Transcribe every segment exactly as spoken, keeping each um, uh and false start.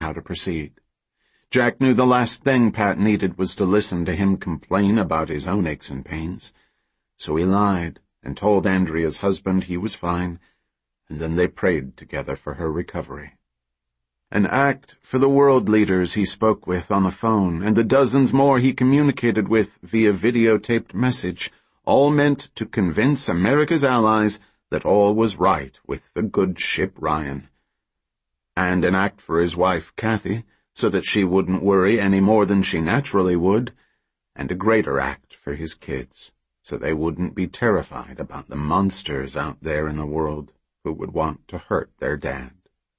how to proceed. Jack knew the last thing Pat needed was to listen to him complain about his own aches and pains. So he lied and told Andrea's husband he was fine, and then they prayed together for her recovery. An act for the world leaders he spoke with on the phone, and the dozens more he communicated with via videotaped message, all meant to convince America's allies that all was right with the good ship Ryan. And an act for his wife, Kathy, so that she wouldn't worry any more than she naturally would, and a greater act for his kids, so they wouldn't be terrified about the monsters out there in the world who would want to hurt their dad.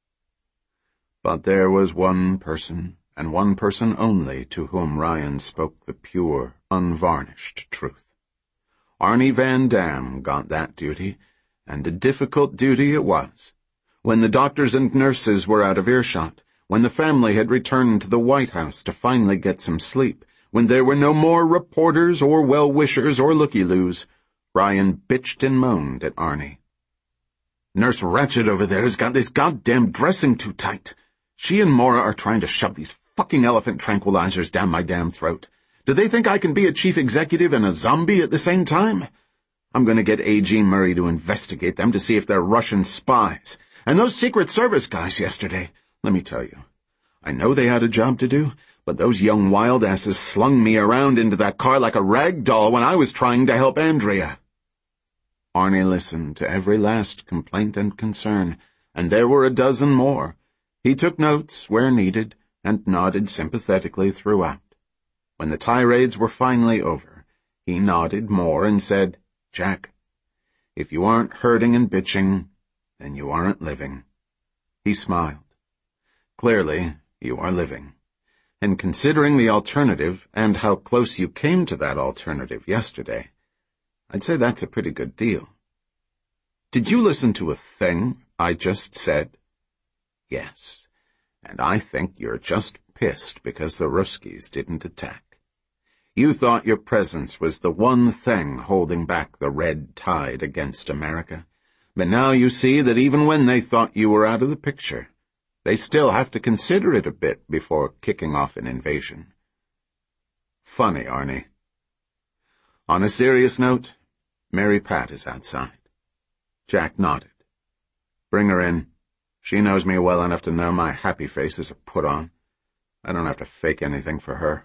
But there was one person, and one person only, to whom Ryan spoke the pure, unvarnished truth. Arnie Van Dam got that duty, and a difficult duty it was. When the doctors and nurses were out of earshot, when the family had returned to the White House to finally get some sleep, when there were no more reporters or well-wishers or looky-loos, Ryan bitched and moaned at Arnie. "Nurse Ratched over there has got this goddamn dressing too tight. She and Maura are trying to shove these fucking elephant tranquilizers down my damn throat. Do they think I can be a chief executive and a zombie at the same time? I'm going to get A G Murray to investigate them to see if they're Russian spies. And those Secret Service guys yesterday, let me tell you, I know they had a job to do, but those young wild asses slung me around into that car like a rag doll when I was trying to help Andrea." Arnie listened to every last complaint and concern, and there were a dozen more. He took notes where needed and nodded sympathetically throughout. When the tirades were finally over, he nodded more and said, "Jack, if you aren't hurting and bitching, then you aren't living." He smiled. "Clearly, you are living. And considering the alternative and how close you came to that alternative yesterday, I'd say that's a pretty good deal. Did you listen to a thing I just said?" "Yes, and I think you're just pissed because the Ruskies didn't attack. You thought your presence was the one thing holding back the red tide against America, but now you see that even when they thought you were out of the picture, they still have to consider it a bit before kicking off an invasion. Funny, Arnie." On a serious note, Mary Pat is outside. Jack nodded. "Bring her in. She knows me well enough to know my happy face is a put-on. I don't have to fake anything for her."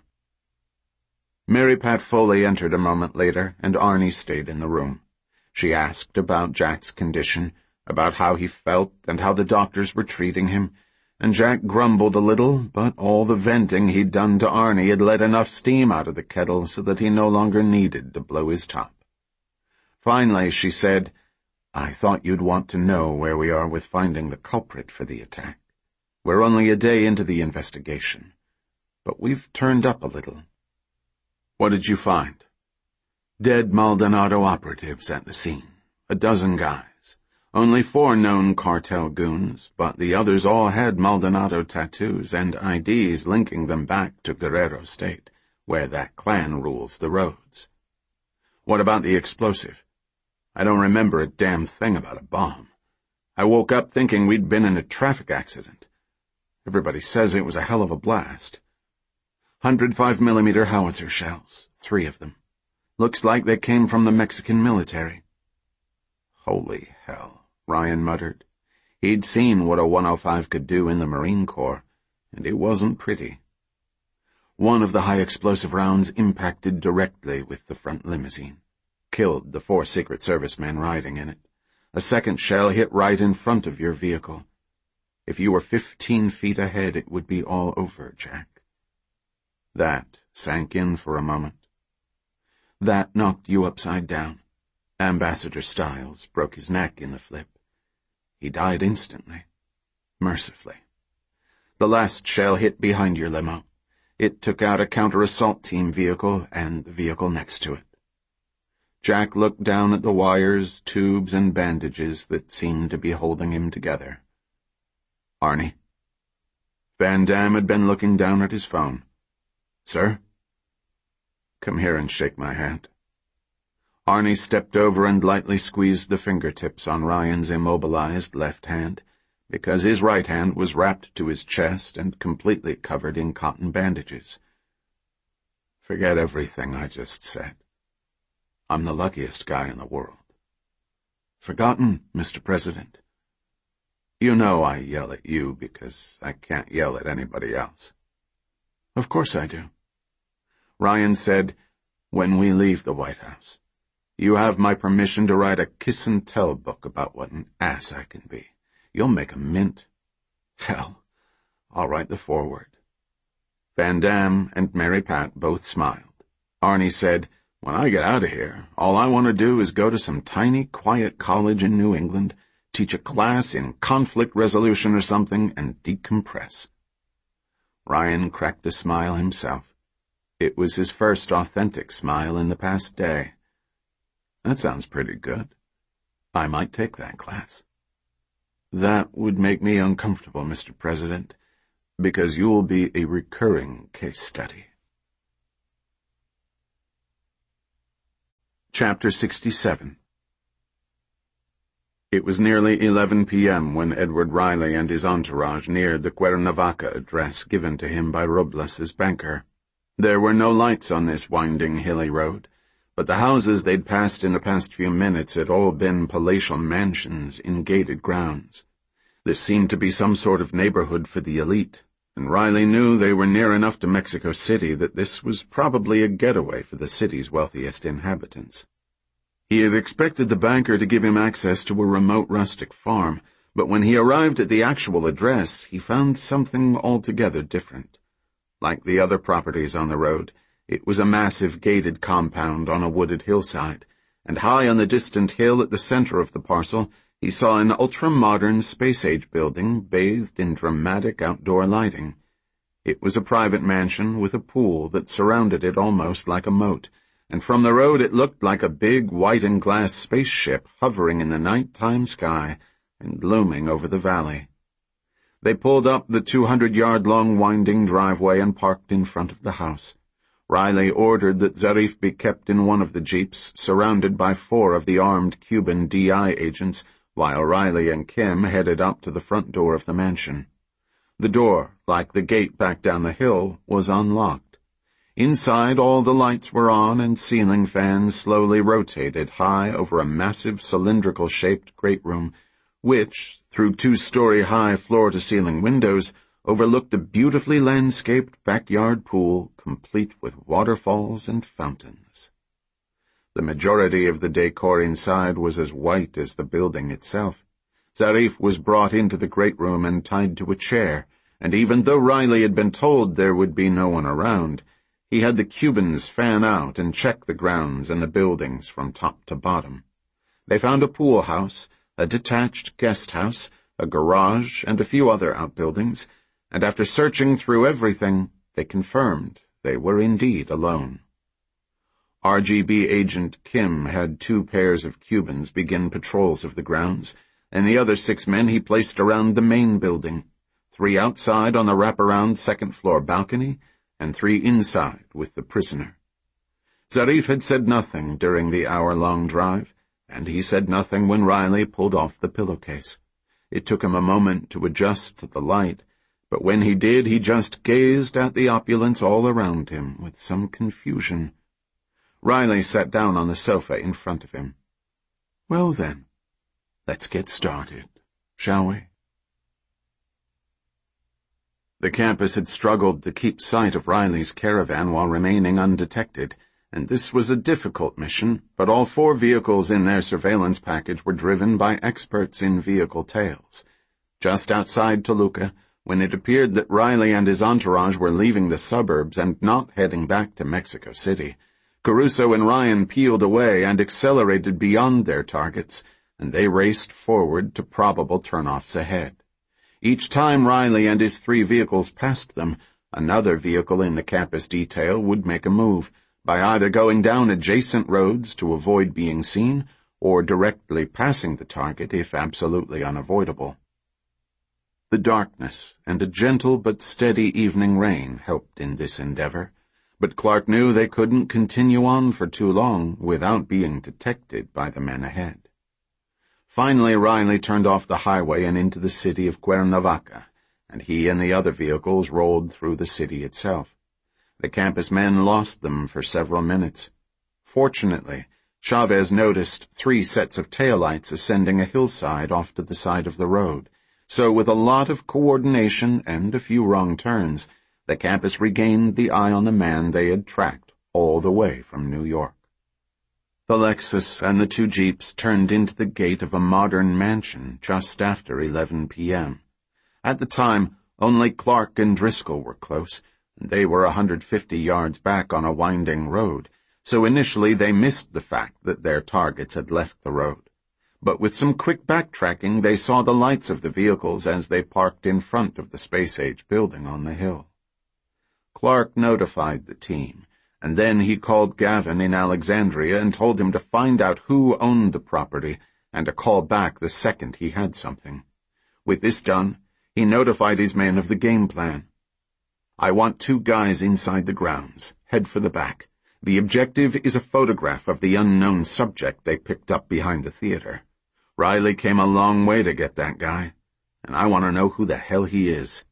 Mary Pat Foley entered a moment later, and Arnie stayed in the room. She asked about Jack's condition, about how he felt and how the doctors were treating him, and Jack grumbled a little, but all the venting he'd done to Arnie had let enough steam out of the kettle so that he no longer needed to blow his top. Finally, she said, "I thought you'd want to know where we are with finding the culprit for the attack. We're only a day into the investigation, but we've turned up a little." "What did you find?" "Dead Maldonado operatives at the scene. A dozen guys. Only four known cartel goons, but the others all had Maldonado tattoos and I Ds linking them back to Guerrero State, where that clan rules the roads." "What about the explosive?" "I don't remember a damn thing about a bomb. I woke up thinking we'd been in a traffic accident. Everybody says it was a hell of a blast. one hundred five millimeter howitzer shells, three of them. Looks like they came from the Mexican military." "Holy hell," Ryan muttered. He'd seen what a one oh five could do in the Marine Corps, and it wasn't pretty. One of the high-explosive rounds impacted directly with the front limousine. Killed the four Secret Service men riding in it. A second shell hit right in front of your vehicle. If you were fifteen feet ahead, it would be all over, Jack. That sank in for a moment. That knocked you upside down. Ambassador Stiles broke his neck in the flip. He died instantly. Mercifully. The last shell hit behind your limo. It took out a counter-assault team vehicle and the vehicle next to it. Jack looked down at the wires, tubes, and bandages that seemed to be holding him together. "Arnie?" Van Dam had been looking down at his phone. "Sir?" "Come here and shake my hand." Arnie stepped over and lightly squeezed the fingertips on Ryan's immobilized left hand, because his right hand was wrapped to his chest and completely covered in cotton bandages. Forget everything I just said. I'm the luckiest guy in the world. Forgotten, Mister President? You know I yell at you because I can't yell at anybody else. Of course I do. Ryan said, when we leave the White House, you have my permission to write a kiss-and-tell book about what an ass I can be. You'll make a mint. Hell, I'll write the foreword. Van Damme and Mary Pat both smiled. Arnie said, when I get out of here, all I want to do is go to some tiny, quiet college in New England, teach a class in conflict resolution or something, and decompress. Ryan cracked a smile himself. It was his first authentic smile in the past day. That sounds pretty good. I might take that class. That would make me uncomfortable, Mister President, because you'll be a recurring case study. Chapter sixty-seven. It was nearly eleven p.m. when Edward Riley and his entourage neared the Cuernavaca address given to him by Robles's banker. There were no lights on this winding, hilly road, but the houses they'd passed in the past few minutes had all been palatial mansions in gated grounds. This seemed to be some sort of neighborhood for the elite, and Riley knew they were near enough to Mexico City that this was probably a getaway for the city's wealthiest inhabitants. He had expected the banker to give him access to a remote rustic farm, but when he arrived at the actual address, he found something altogether different. Like the other properties on the road, it was a massive gated compound on a wooded hillside, and high on the distant hill at the center of the parcel, he saw an ultra-modern space-age building bathed in dramatic outdoor lighting. It was a private mansion with a pool that surrounded it almost like a moat, and from the road it looked like a big white-and-glass spaceship hovering in the nighttime sky and looming over the valley. They pulled up the two hundred yard long winding driveway and parked in front of the house. Riley ordered that Zarif be kept in one of the jeeps, surrounded by four of the armed Cuban D I agents, while Riley and Kim headed up to the front door of the mansion. The door, like the gate back down the hill, was unlocked. Inside, all the lights were on and ceiling fans slowly rotated high over a massive cylindrical-shaped great room, which, through two-story-high floor-to-ceiling windows, overlooked a beautifully landscaped backyard pool complete with waterfalls and fountains. The majority of the decor inside was as white as the building itself. Zarif was brought into the great room and tied to a chair, and even though Riley had been told there would be no one around, he had the Cubans fan out and check the grounds and the buildings from top to bottom. They found a pool house, a detached guest house, a garage, and a few other outbuildings, and after searching through everything, they confirmed they were indeed alone. R G B agent Kim had two pairs of Cubans begin patrols of the grounds, and the other six men he placed around the main building, three outside on the wraparound second-floor balcony, and three inside with the prisoner. Zarif had said nothing during the hour-long drive, and he said nothing when Riley pulled off the pillowcase. It took him a moment to adjust to the light, but when he did, he just gazed at the opulence all around him with some confusion. Riley sat down on the sofa in front of him. Well then, let's get started, shall we? The campus had struggled to keep sight of Riley's caravan while remaining undetected, and this was a difficult mission, but all four vehicles in their surveillance package were driven by experts in vehicle tails. Just outside Toluca, when it appeared that Riley and his entourage were leaving the suburbs and not heading back to Mexico City, Caruso and Ryan peeled away and accelerated beyond their targets, and they raced forward to probable turnoffs ahead. Each time Riley and his three vehicles passed them, another vehicle in the campus detail would make a move, by either going down adjacent roads to avoid being seen, or directly passing the target if absolutely unavoidable. The darkness and a gentle but steady evening rain helped in this endeavor, but Clark knew they couldn't continue on for too long without being detected by the men ahead. Finally, Riley turned off the highway and into the city of Cuernavaca, and he and the other vehicles rolled through the city itself. The campus men lost them for several minutes. Fortunately, Chavez noticed three sets of taillights ascending a hillside off to the side of the road, so with a lot of coordination and a few wrong turns, the campus regained the eye on the man they had tracked all the way from New York. The Lexus and the two Jeeps turned into the gate of a modern mansion just after eleven p.m. At the time, only Clark and Driscoll were close, and they were a hundred fifty yards back on a winding road, so initially they missed the fact that their targets had left the road. But with some quick backtracking, they saw the lights of the vehicles as they parked in front of the space-age building on the hill. Clark notified the team, and then he called Gavin in Alexandria and told him to find out who owned the property and to call back the second he had something. With this done, he notified his men of the game plan. "I want two guys inside the grounds. Head for the back. The objective is a photograph of the unknown subject they picked up behind the theater. Riley came a long way to get that guy, and I want to know who the hell he is."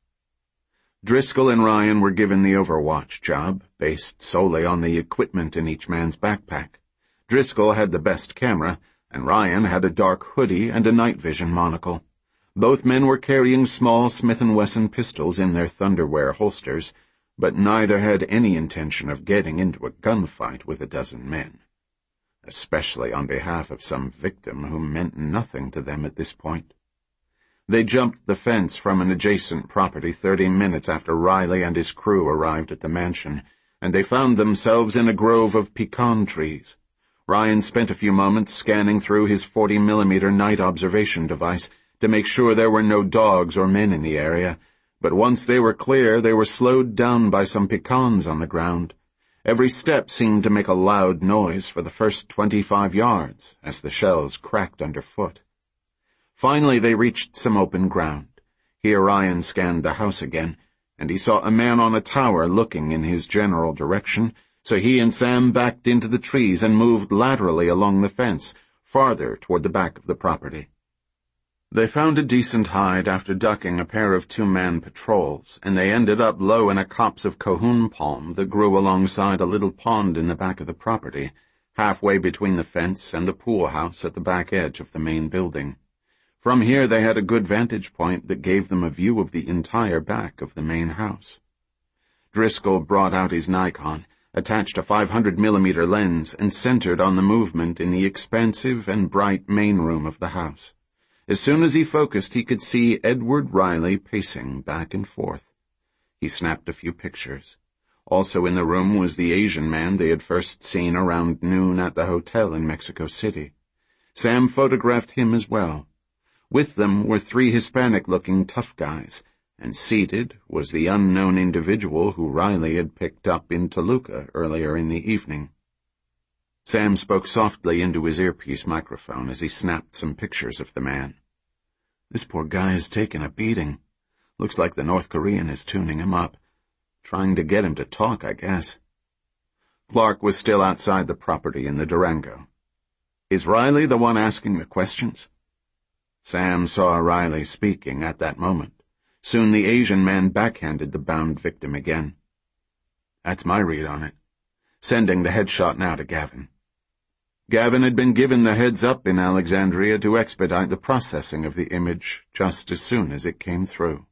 Driscoll and Ryan were given the overwatch job, based solely on the equipment in each man's backpack. Driscoll had the best camera, and Ryan had a dark hoodie and a night vision monocle. Both men were carrying small Smith and Wesson pistols in their Thunderwear holsters, but neither had any intention of getting into a gunfight with a dozen men, especially on behalf of some victim who meant nothing to them at this point. They jumped the fence from an adjacent property thirty minutes after Riley and his crew arrived at the mansion, and they found themselves in a grove of pecan trees. Ryan spent a few moments scanning through his forty millimeter night observation device to make sure there were no dogs or men in the area, but once they were clear, they were slowed down by some pecans on the ground. Every step seemed to make a loud noise for the first twenty-five yards as the shells cracked underfoot. Finally, they reached some open ground. Here Ryan scanned the house again, and he saw a man on a tower looking in his general direction, so he and Sam backed into the trees and moved laterally along the fence, farther toward the back of the property. They found a decent hide after ducking a pair of two-man patrols, and they ended up low in a copse of cohoon palm that grew alongside a little pond in the back of the property, halfway between the fence and the pool house at the back edge of the main building. From here they had a good vantage point that gave them a view of the entire back of the main house. Driscoll brought out his Nikon, attached a five hundred millimeter lens, and centered on the movement in the expansive and bright main room of the house. As soon as he focused, he could see Edward Riley pacing back and forth. He snapped a few pictures. Also in the room was the Asian man they had first seen around noon at the hotel in Mexico City. Sam photographed him as well. With them were three Hispanic-looking tough guys, and seated was the unknown individual who Riley had picked up in Toluca earlier in the evening. Sam spoke softly into his earpiece microphone as he snapped some pictures of the man. "This poor guy has taken a beating. Looks like the North Korean is tuning him up. Trying to get him to talk, I guess." Clark was still outside the property in the Durango. "Is Riley the one asking the questions?" Sam saw Riley speaking at that moment. Soon the Asian man backhanded the bound victim again. "That's my read on it. Sending the headshot now to Gavin." Gavin had been given the heads-up in Alexandria to expedite the processing of the image just as soon as it came through.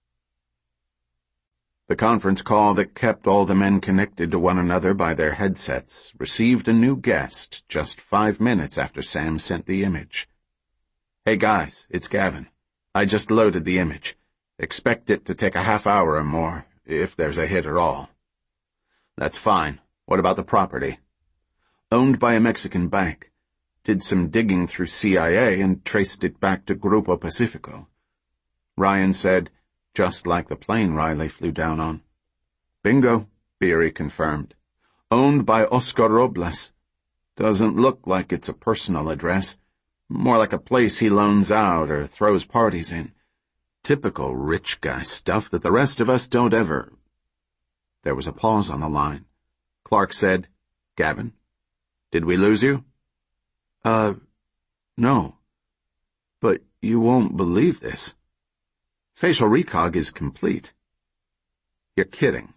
The conference call that kept all the men connected to one another by their headsets received a new guest just five minutes after Sam sent the image. "Hey guys, it's Gavin. I just loaded the image. Expect it to take a half hour or more, if there's a hit at all." "That's fine. What about the property?" "Owned by a Mexican bank. Did some digging through C I A and traced it back to Grupo Pacifico." Ryan said, "Just like the plane Riley flew down on." "Bingo," Beery confirmed. "Owned by Oscar Robles. Doesn't look like it's a personal address. More like a place he loans out or throws parties in. Typical rich guy stuff that the rest of us don't ever—" There was a pause on the line. Clark said, "Gavin, did we lose you?" Uh, no. But you won't believe this. Facial recog is complete. You're kidding.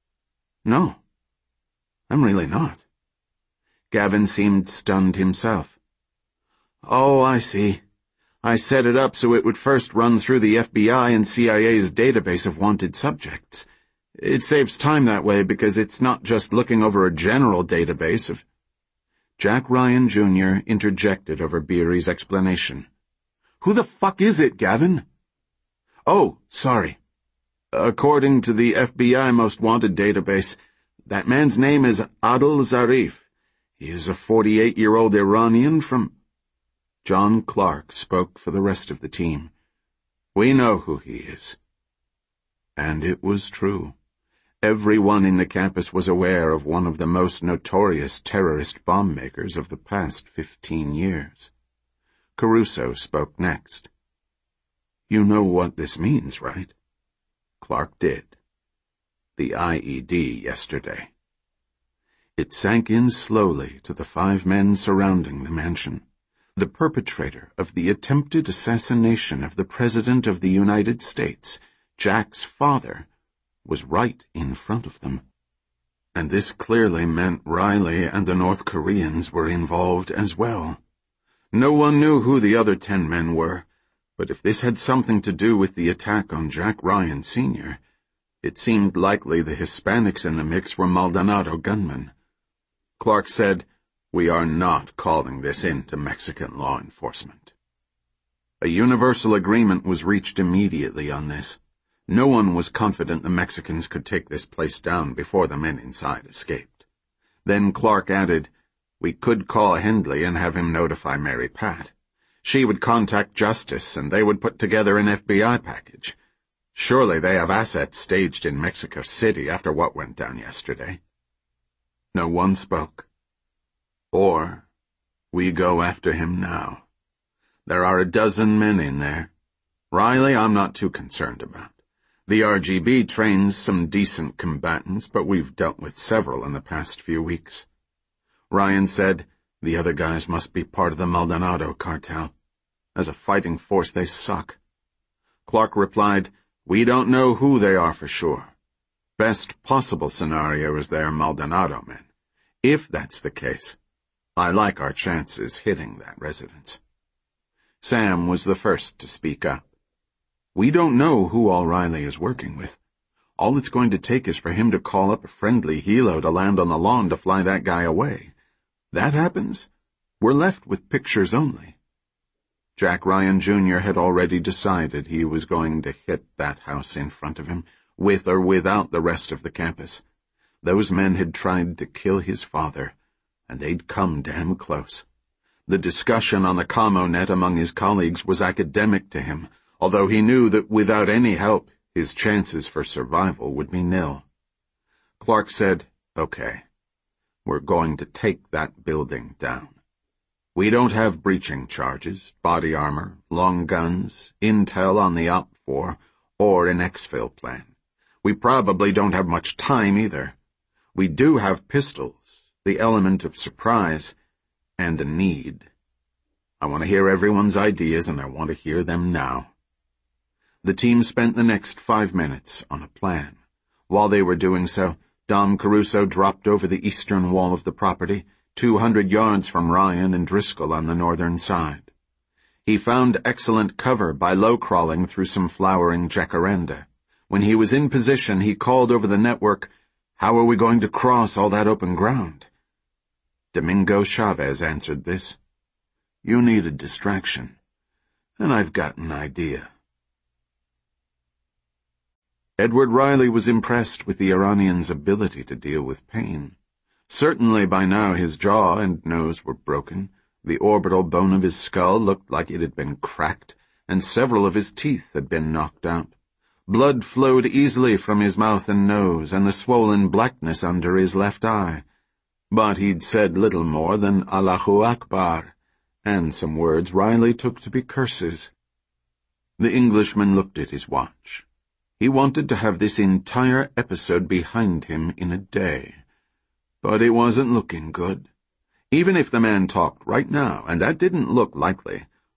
No, I'm really not. Gavin seemed stunned himself. Oh, I see. I set it up so it would first run through the F B I and C I A's database of wanted subjects. It saves time that way because it's not just looking over a general database of... Jack Ryan Junior interjected over Beery's explanation. Who the fuck is it, Gavin? Oh, sorry. According to the F B I Most Wanted database, that man's name is Adil Zarif. He is a forty-eight-year-old Iranian from... John Clark spoke for the rest of the team. We know who he is. And it was true. Everyone in the campus was aware of one of the most notorious terrorist bomb makers of the past fifteen years. Caruso spoke next. You know what this means, right? Clark did. The I E D yesterday. It sank in slowly to the five men surrounding the mansion. The perpetrator of the attempted assassination of the President of the United States, Jack's father, was right in front of them. And this clearly meant Riley and the North Koreans were involved as well. No one knew who the other ten men were, but if this had something to do with the attack on Jack Ryan Senior, it seemed likely the Hispanics in the mix were Maldonado gunmen. Clark said, We are not calling this in to Mexican law enforcement. A universal agreement was reached immediately on this. No one was confident the Mexicans could take this place down before the men inside escaped. Then Clark added, We could call Hendley and have him notify Mary Pat. She would contact Justice and they would put together an F B I package. Surely they have assets staged in Mexico City after what went down yesterday. No one spoke. Or, we go after him now. There are a dozen men in there. Riley I'm not too concerned about. The R G B trains some decent combatants, but we've dealt with several in the past few weeks. Ryan said, the other guys must be part of the Maldonado cartel. As a fighting force, they suck. Clark replied, We don't know who they are for sure. Best possible scenario is they're Maldonado men. If that's the case, I like our chances hitting that residence. Sam was the first to speak up. We don't know who all Riley is working with. All it's going to take is for him to call up a friendly helo to land on the lawn to fly that guy away. That happens, we're left with pictures only. Jack Ryan Junior had already decided he was going to hit that house in front of him, with or without the rest of the campus. Those men had tried to kill his father, and they'd come damn close. The discussion on the commonet among his colleagues was academic to him, although he knew that without any help, his chances for survival would be nil. Clark said, Okay, we're going to take that building down. We don't have breaching charges, body armor, long guns, intel on the op four, or an exfil plan. We probably don't have much time either. We do have pistols, the element of surprise, and a need. I want to hear everyone's ideas, and I want to hear them now. The team spent the next five minutes on a plan. While they were doing so, Dom Caruso dropped over the eastern wall of the property, two hundred yards from Ryan and Driscoll on the northern side. He found excellent cover by low-crawling through some flowering jacaranda. When he was in position, he called over the network, How are we going to cross all that open ground? Domingo Chavez answered this. You need a distraction, and I've got an idea. Edward Riley was impressed with the Iranian's ability to deal with pain. Certainly by now his jaw and nose were broken, the orbital bone of his skull looked like it had been cracked, and several of his teeth had been knocked out. Blood flowed easily from his mouth and nose, and the swollen blackness under his left eye. But he'd said little more than Allahu Akbar, and some words Riley took to be curses. The Englishman looked at his watch. He wanted to have this entire episode behind him in a day. But it wasn't looking good. Even if the man talked right now, and that didn't look likely,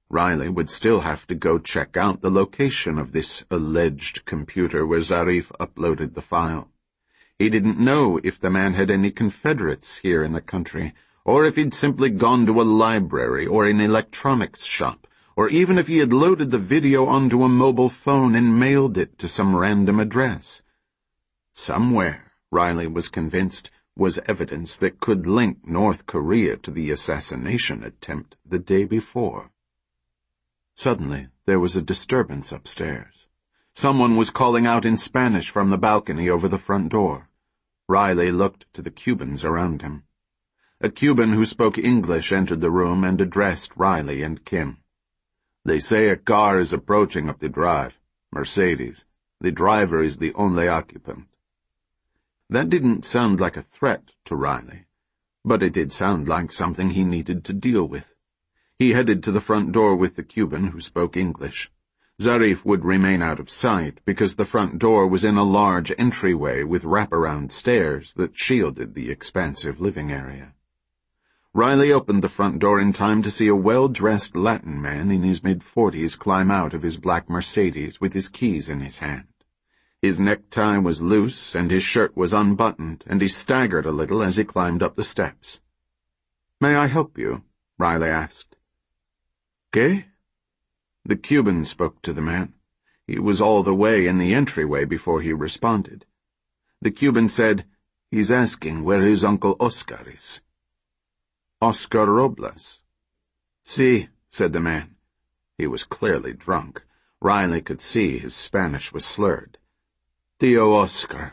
Riley would still have to go check out the location of this alleged computer where Zarif uploaded the file. He didn't know if the man had any confederates here in the country, or if he'd simply gone to a library or an electronics shop, or even if he had loaded the video onto a mobile phone and mailed it to some random address. Somewhere, Riley was convinced, was evidence that could link North Korea to the assassination attempt the day before. Suddenly, there was a disturbance upstairs. Someone was calling out in Spanish from the balcony over the front door. Riley looked to the Cubans around him. A Cuban who spoke English entered the room and addressed Riley and Kim. "They say a car is approaching up the drive. Mercedes. The driver is the only occupant." That didn't sound like a threat to Riley, but it did sound like something he needed to deal with. He headed to the front door with the Cuban who spoke English. Zarif would remain out of sight because the front door was in a large entryway with wraparound stairs that shielded the expansive living area. Riley opened the front door in time to see a well-dressed Latin man in his mid-forties climb out of his black Mercedes with his keys in his hand. His necktie was loose and his shirt was unbuttoned, and he staggered a little as he climbed up the steps. "May I help you?" Riley asked. "¿Qué?" The Cuban spoke to the man. He was all the way in the entryway before he responded. The Cuban said, "He's asking where his Uncle Oscar is." "Oscar Robles." "Sí," said the man. He was clearly drunk. Riley could see his Spanish was slurred. "Tío Oscar."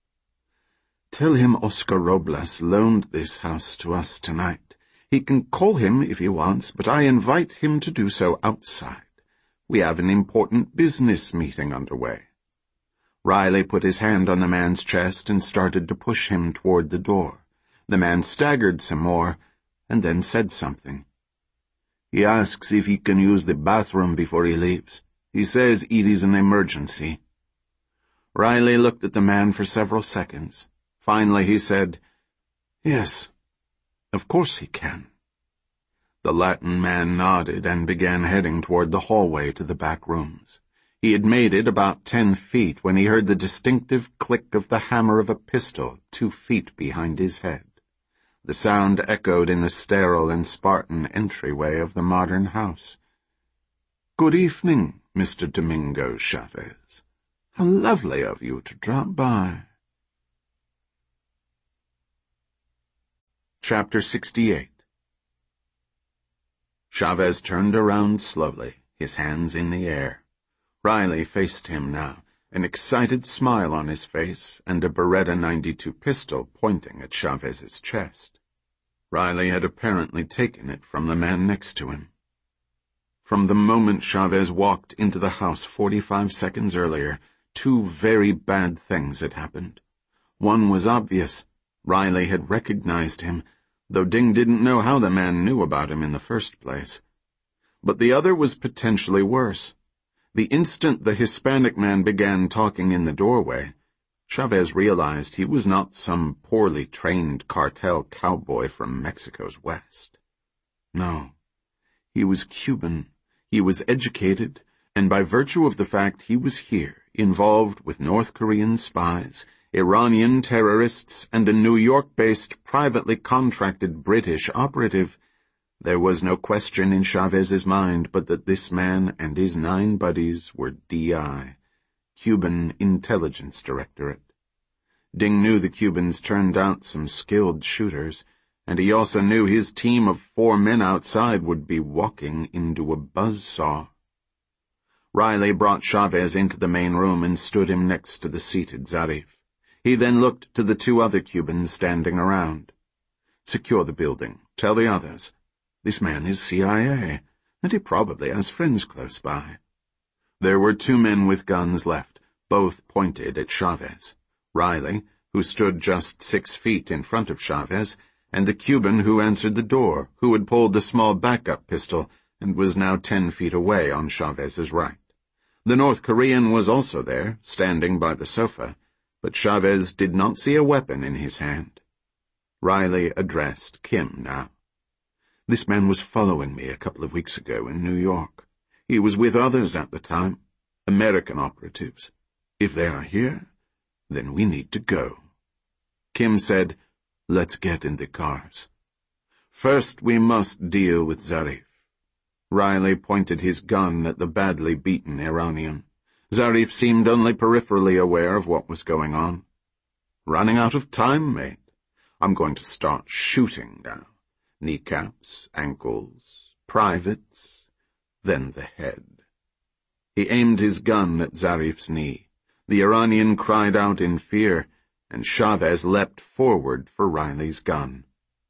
"Tell him Oscar Robles loaned this house to us tonight. He can call him if he wants, but I invite him to do so outside. We have an important business meeting underway." Riley put his hand on the man's chest and started to push him toward the door. The man staggered some more, and then said something. "He asks if he can use the bathroom before he leaves. He says it is an emergency." Riley looked at the man for several seconds. Finally he said, "Yes, of course he can." The Latin man nodded and began heading toward the hallway to the back rooms. He had made it about ten feet when he heard the distinctive click of the hammer of a pistol two feet behind his head. The sound echoed in the sterile and Spartan entryway of the modern house. "Good evening, Mister Domingo Chavez. How lovely of you to drop by." Chapter sixty-eight. Chavez turned around slowly, his hands in the air. Riley faced him now, an excited smile on his face and a Beretta ninety-two pistol pointing at Chavez's chest. Riley had apparently taken it from the man next to him. From the moment Chavez walked into the house forty-five seconds earlier, two very bad things had happened. One was obvious. Riley had recognized him, though Ding didn't know how the man knew about him in the first place. But the other was potentially worse. The instant the Hispanic man began talking in the doorway, Chavez realized he was not some poorly trained cartel cowboy from Mexico's west. No, he was Cuban. He was educated, and by virtue of the fact he was here, involved with North Korean spies, Iranian terrorists, and a New York-based, privately contracted British operative, there was no question in Chavez's mind but that this man and his nine buddies were D I, Cuban Intelligence Directorate. Ding knew the Cubans turned out some skilled shooters, and he also knew his team of four men outside would be walking into a buzzsaw. Riley brought Chavez into the main room and stood him next to the seated Zarif. He then looked to the two other Cubans standing around. "Secure the building. Tell the others. This man is C I A, and he probably has friends close by." There were two men with guns left, both pointed at Chavez. Riley, who stood just six feet in front of Chavez, and the Cuban who answered the door, who had pulled the small backup pistol and was now ten feet away on Chavez's right. The North Korean was also there, standing by the sofa, but Chavez did not see a weapon in his hand. Riley addressed Kim now. This man was following me a couple of weeks ago in New York. He was with others at the time, American operatives. If they are here, then we need to go." Kim said, "Let's get in the cars. First, we must deal with Zarif." Riley pointed his gun at the badly beaten Iranian. Zarif seemed only peripherally aware of what was going on. "Running out of time, mate. I'm going to start shooting now. Kneecaps, ankles, privates, then the head." He aimed his gun at Zarif's knee. The Iranian cried out in fear, and Chavez leapt forward for Riley's gun.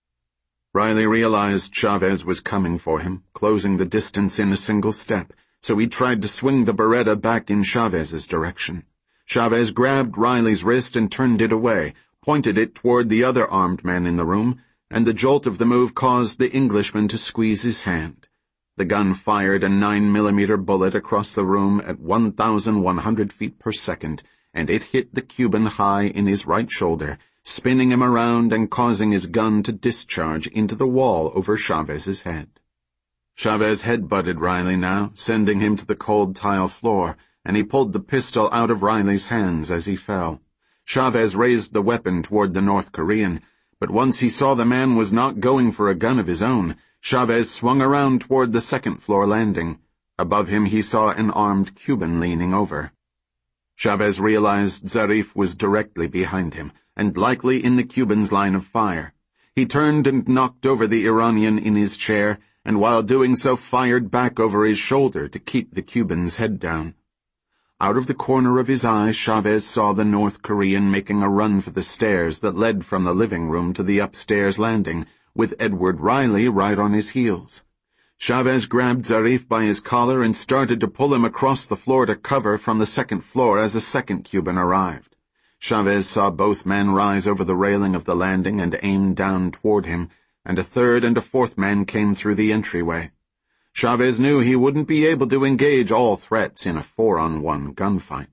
Riley realized Chavez was coming for him, closing the distance in a single step, so he tried to swing the Beretta back in Chavez's direction. Chavez grabbed Riley's wrist and turned it away, pointed it toward the other armed man in the room, and the jolt of the move caused the Englishman to squeeze his hand. The gun fired a nine millimeter bullet across the room at one thousand one hundred feet per second, and it hit the Cuban high in his right shoulder, spinning him around and causing his gun to discharge into the wall over Chavez's head. Chavez headbutted Riley now, sending him to the cold tile floor, and he pulled the pistol out of Riley's hands as he fell. Chavez raised the weapon toward the North Korean, but once he saw the man was not going for a gun of his own, Chavez swung around toward the second-floor landing. Above him he saw an armed Cuban leaning over. Chavez realized Zarif was directly behind him, and likely in the Cuban's line of fire. He turned and knocked over the Iranian in his chair, and while doing so fired back over his shoulder to keep the Cuban's head down. Out of the corner of his eye, Chavez saw the North Korean making a run for the stairs that led from the living room to the upstairs landing, with Edward Riley right on his heels. Chavez grabbed Zarif by his collar and started to pull him across the floor to cover from the second floor as a second Cuban arrived. Chavez saw both men rise over the railing of the landing and aim down toward him, and a third and a fourth man came through the entryway. Chavez knew he wouldn't be able to engage all threats in a four-on-one gunfight.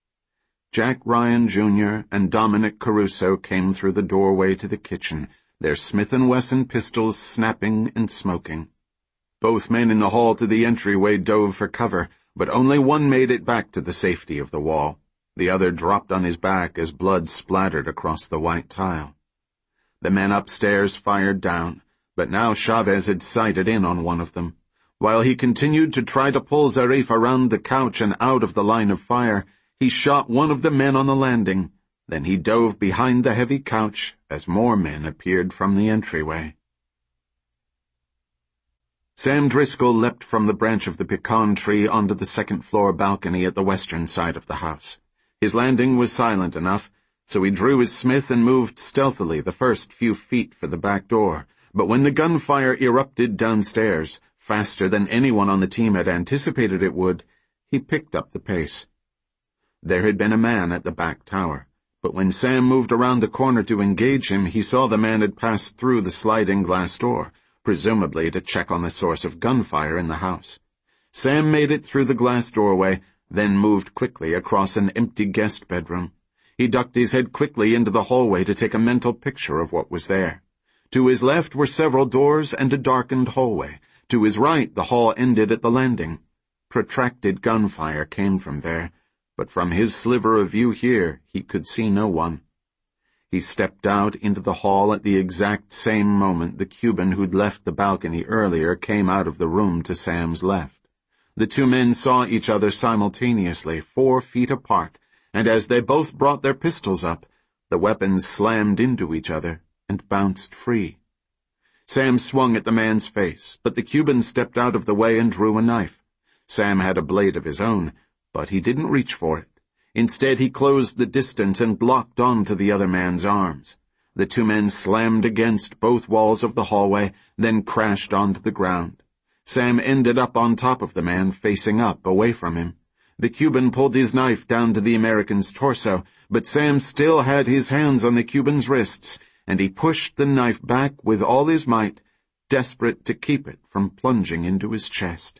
Jack Ryan, Junior and Dominic Caruso came through the doorway to the kitchen, their Smith and Wesson pistols snapping and smoking. Both men in the hall to the entryway dove for cover, but only one made it back to the safety of the wall. The other dropped on his back as blood splattered across the white tile. The men upstairs fired down, but now Chavez had sighted in on one of them. While he continued to try to pull Zarif around the couch and out of the line of fire, he shot one of the men on the landing. Then he dove behind the heavy couch as more men appeared from the entryway. Sam Driscoll leapt from the branch of the pecan tree onto the second-floor balcony at the western side of the house. His landing was silent enough, so he drew his Smith and moved stealthily the first few feet for the back door. But when the gunfire erupted downstairs, faster than anyone on the team had anticipated it would, he picked up the pace. There had been a man at the back tower, but when Sam moved around the corner to engage him, he saw the man had passed through the sliding glass door, presumably to check on the source of gunfire in the house. Sam made it through the glass doorway, then moved quickly across an empty guest bedroom. He ducked his head quickly into the hallway to take a mental picture of what was there. To his left were several doors and a darkened hallway. To his right, the hall ended at the landing. Protracted gunfire came from there, but from his sliver of view here, he could see no one. He stepped out into the hall at the exact same moment the Cuban who'd left the balcony earlier came out of the room to Sam's left. The two men saw each other simultaneously, four feet apart, and as they both brought their pistols up, the weapons slammed into each other and bounced free. Sam swung at the man's face, but the Cuban stepped out of the way and drew a knife. Sam had a blade of his own, but he didn't reach for it. Instead, he closed the distance and locked onto the other man's arms. The two men slammed against both walls of the hallway, then crashed onto the ground. Sam ended up on top of the man, facing up, away from him. The Cuban pulled his knife down to the American's torso, but Sam still had his hands on the Cuban's wrists, and he pushed the knife back with all his might, desperate to keep it from plunging into his chest.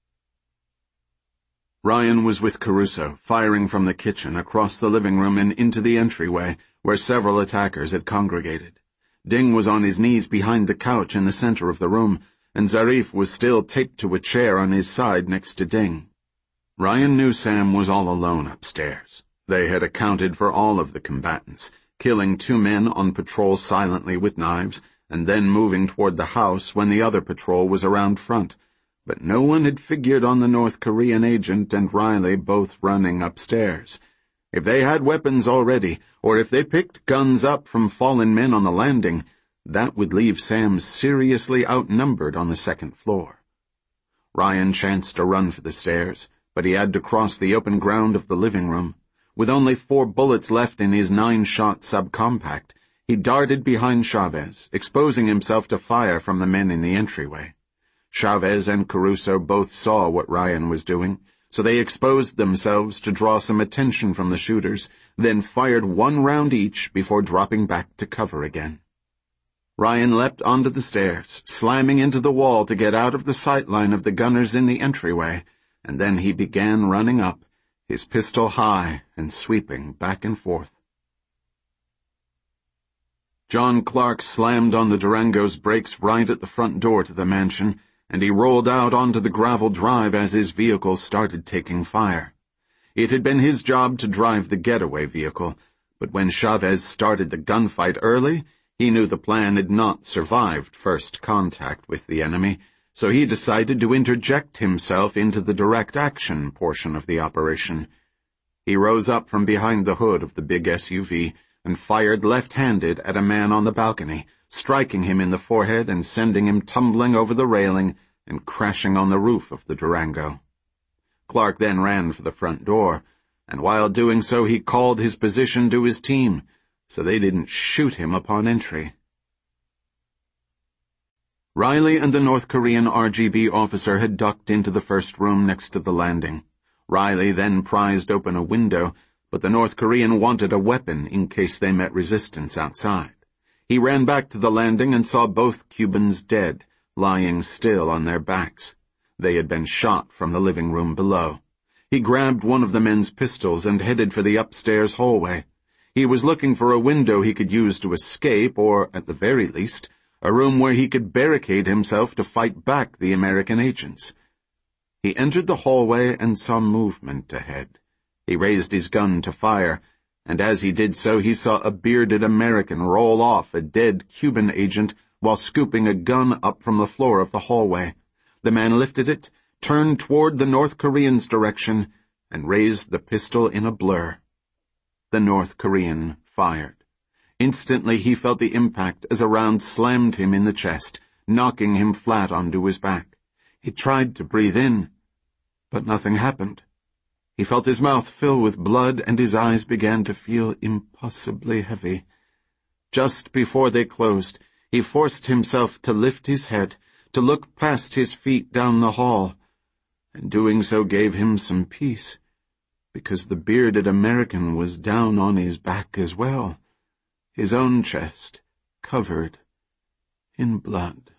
Ryan was with Caruso, firing from the kitchen across the living room and into the entryway, where several attackers had congregated. Ding was on his knees behind the couch in the center of the room, and Zarif was still taped to a chair on his side next to Ding. Ryan knew Sam was all alone upstairs. They had accounted for all of the combatants, killing two men on patrol silently with knives, and then moving toward the house when the other patrol was around front. But no one had figured on the North Korean agent and Riley both running upstairs. If they had weapons already, or if they picked guns up from fallen men on the landing, that would leave Sam seriously outnumbered on the second floor. Ryan chanced to run for the stairs, but he had to cross the open ground of the living room. With only four bullets left in his nine-shot subcompact, he darted behind Chavez, exposing himself to fire from the men in the entryway. Chavez and Caruso both saw what Ryan was doing, so they exposed themselves to draw some attention from the shooters, then fired one round each before dropping back to cover again. Ryan leapt onto the stairs, slamming into the wall to get out of the sightline of the gunners in the entryway, and then he began running up, his pistol high and sweeping back and forth. John Clark slammed on the Durango's brakes right at the front door to the mansion, and he rolled out onto the gravel drive as his vehicle started taking fire. It had been his job to drive the getaway vehicle, but when Chavez started the gunfight early, he knew the plan had not survived first contact with the enemy, so he decided to interject himself into the direct action portion of the operation. He rose up from behind the hood of the big S U V and fired left-handed at a man on the balcony, striking him in the forehead and sending him tumbling over the railing and crashing on the roof of the Durango. Clark then ran for the front door, and while doing so he called his position to his team, so they didn't shoot him upon entry. Riley and the North Korean R G B officer had ducked into the first room next to the landing. Riley then prized open a window, but the North Korean wanted a weapon in case they met resistance outside. He ran back to the landing and saw both Cubans dead, lying still on their backs. They had been shot from the living room below. He grabbed one of the men's pistols and headed for the upstairs hallway. He was looking for a window he could use to escape, or, at the very least, a room where he could barricade himself to fight back the American agents. He entered the hallway and saw movement ahead. He raised his gun to fire, and as he did so he saw a bearded American roll off a dead Cuban agent while scooping a gun up from the floor of the hallway. The man lifted it, turned toward the North Korean's direction, and raised the pistol in a blur. The North Korean fired. Instantly he felt the impact as a round slammed him in the chest, knocking him flat onto his back. He tried to breathe in, but nothing happened. He felt his mouth fill with blood and his eyes began to feel impossibly heavy. Just before they closed, he forced himself to lift his head, to look past his feet down the hall, and doing so gave him some peace, because the bearded American was down on his back as well, his own chest covered in blood.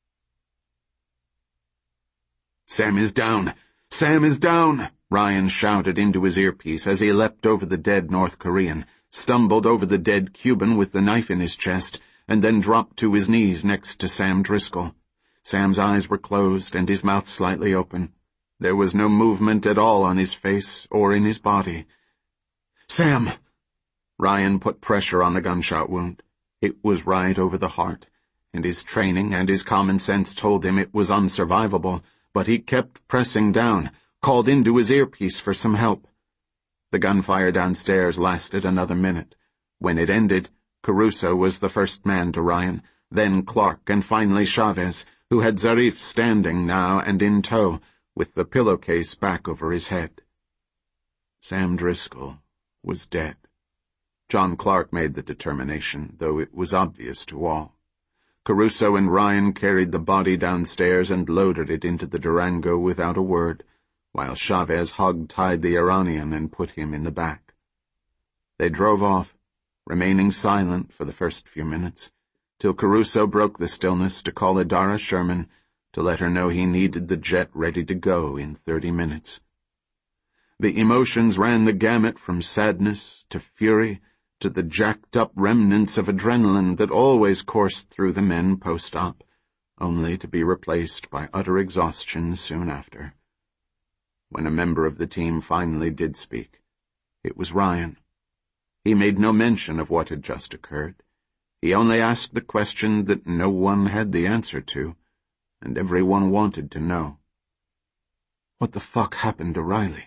"Sam is down! Sam is down!" Ryan shouted into his earpiece as he leapt over the dead North Korean, stumbled over the dead Cuban with the knife in his chest, and then dropped to his knees next to Sam Driscoll. Sam's eyes were closed and his mouth slightly open. There was no movement at all on his face or in his body. "Sam!" Ryan put pressure on the gunshot wound. It was right over the heart, and his training and his common sense told him it was unsurvivable, but he kept pressing down, called into his earpiece for some help. The gunfire downstairs lasted another minute. When it ended, Caruso was the first man to Ryan, then Clark, and finally Chavez, who had Zarif standing now and in tow, with the pillowcase back over his head. Sam Driscoll was dead. John Clark made the determination, though it was obvious to all. Caruso and Ryan carried the body downstairs and loaded it into the Durango without a word, while Chavez hog-tied the Iranian and put him in the back. They drove off, remaining silent for the first few minutes, till Caruso broke the stillness to call Adara Sherman to let her know he needed the jet ready to go in thirty minutes. The emotions ran the gamut from sadness to fury to the jacked-up remnants of adrenaline that always coursed through the men post-op, only to be replaced by utter exhaustion soon after. When a member of the team finally did speak, it was Ryan. He made no mention of what had just occurred. He only asked the question that no one had the answer to, and everyone wanted to know. What the fuck happened to Riley?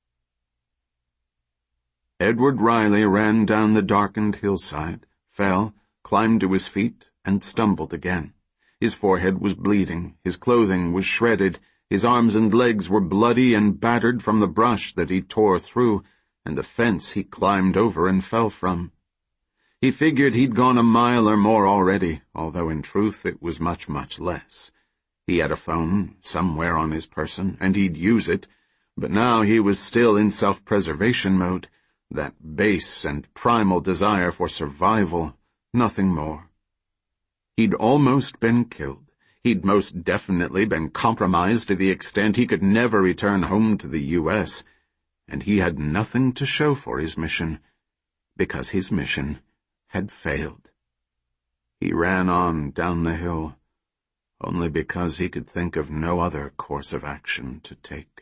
Edward Riley ran down the darkened hillside, fell, climbed to his feet, and stumbled again. His forehead was bleeding, his clothing was shredded, his arms and legs were bloody and battered from the brush that he tore through, and the fence he climbed over and fell from. He figured he'd gone a mile or more already, although in truth it was much, much less. He had a phone somewhere on his person, and he'd use it, but now he was still in self-preservation mode, that base and primal desire for survival, nothing more. He'd almost been killed. He'd most definitely been compromised to the extent he could never return home to the U S, and he had nothing to show for his mission, because his mission had failed. He ran on down the hill, only because he could think of no other course of action to take.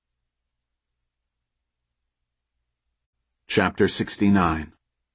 Chapter sixty-nine.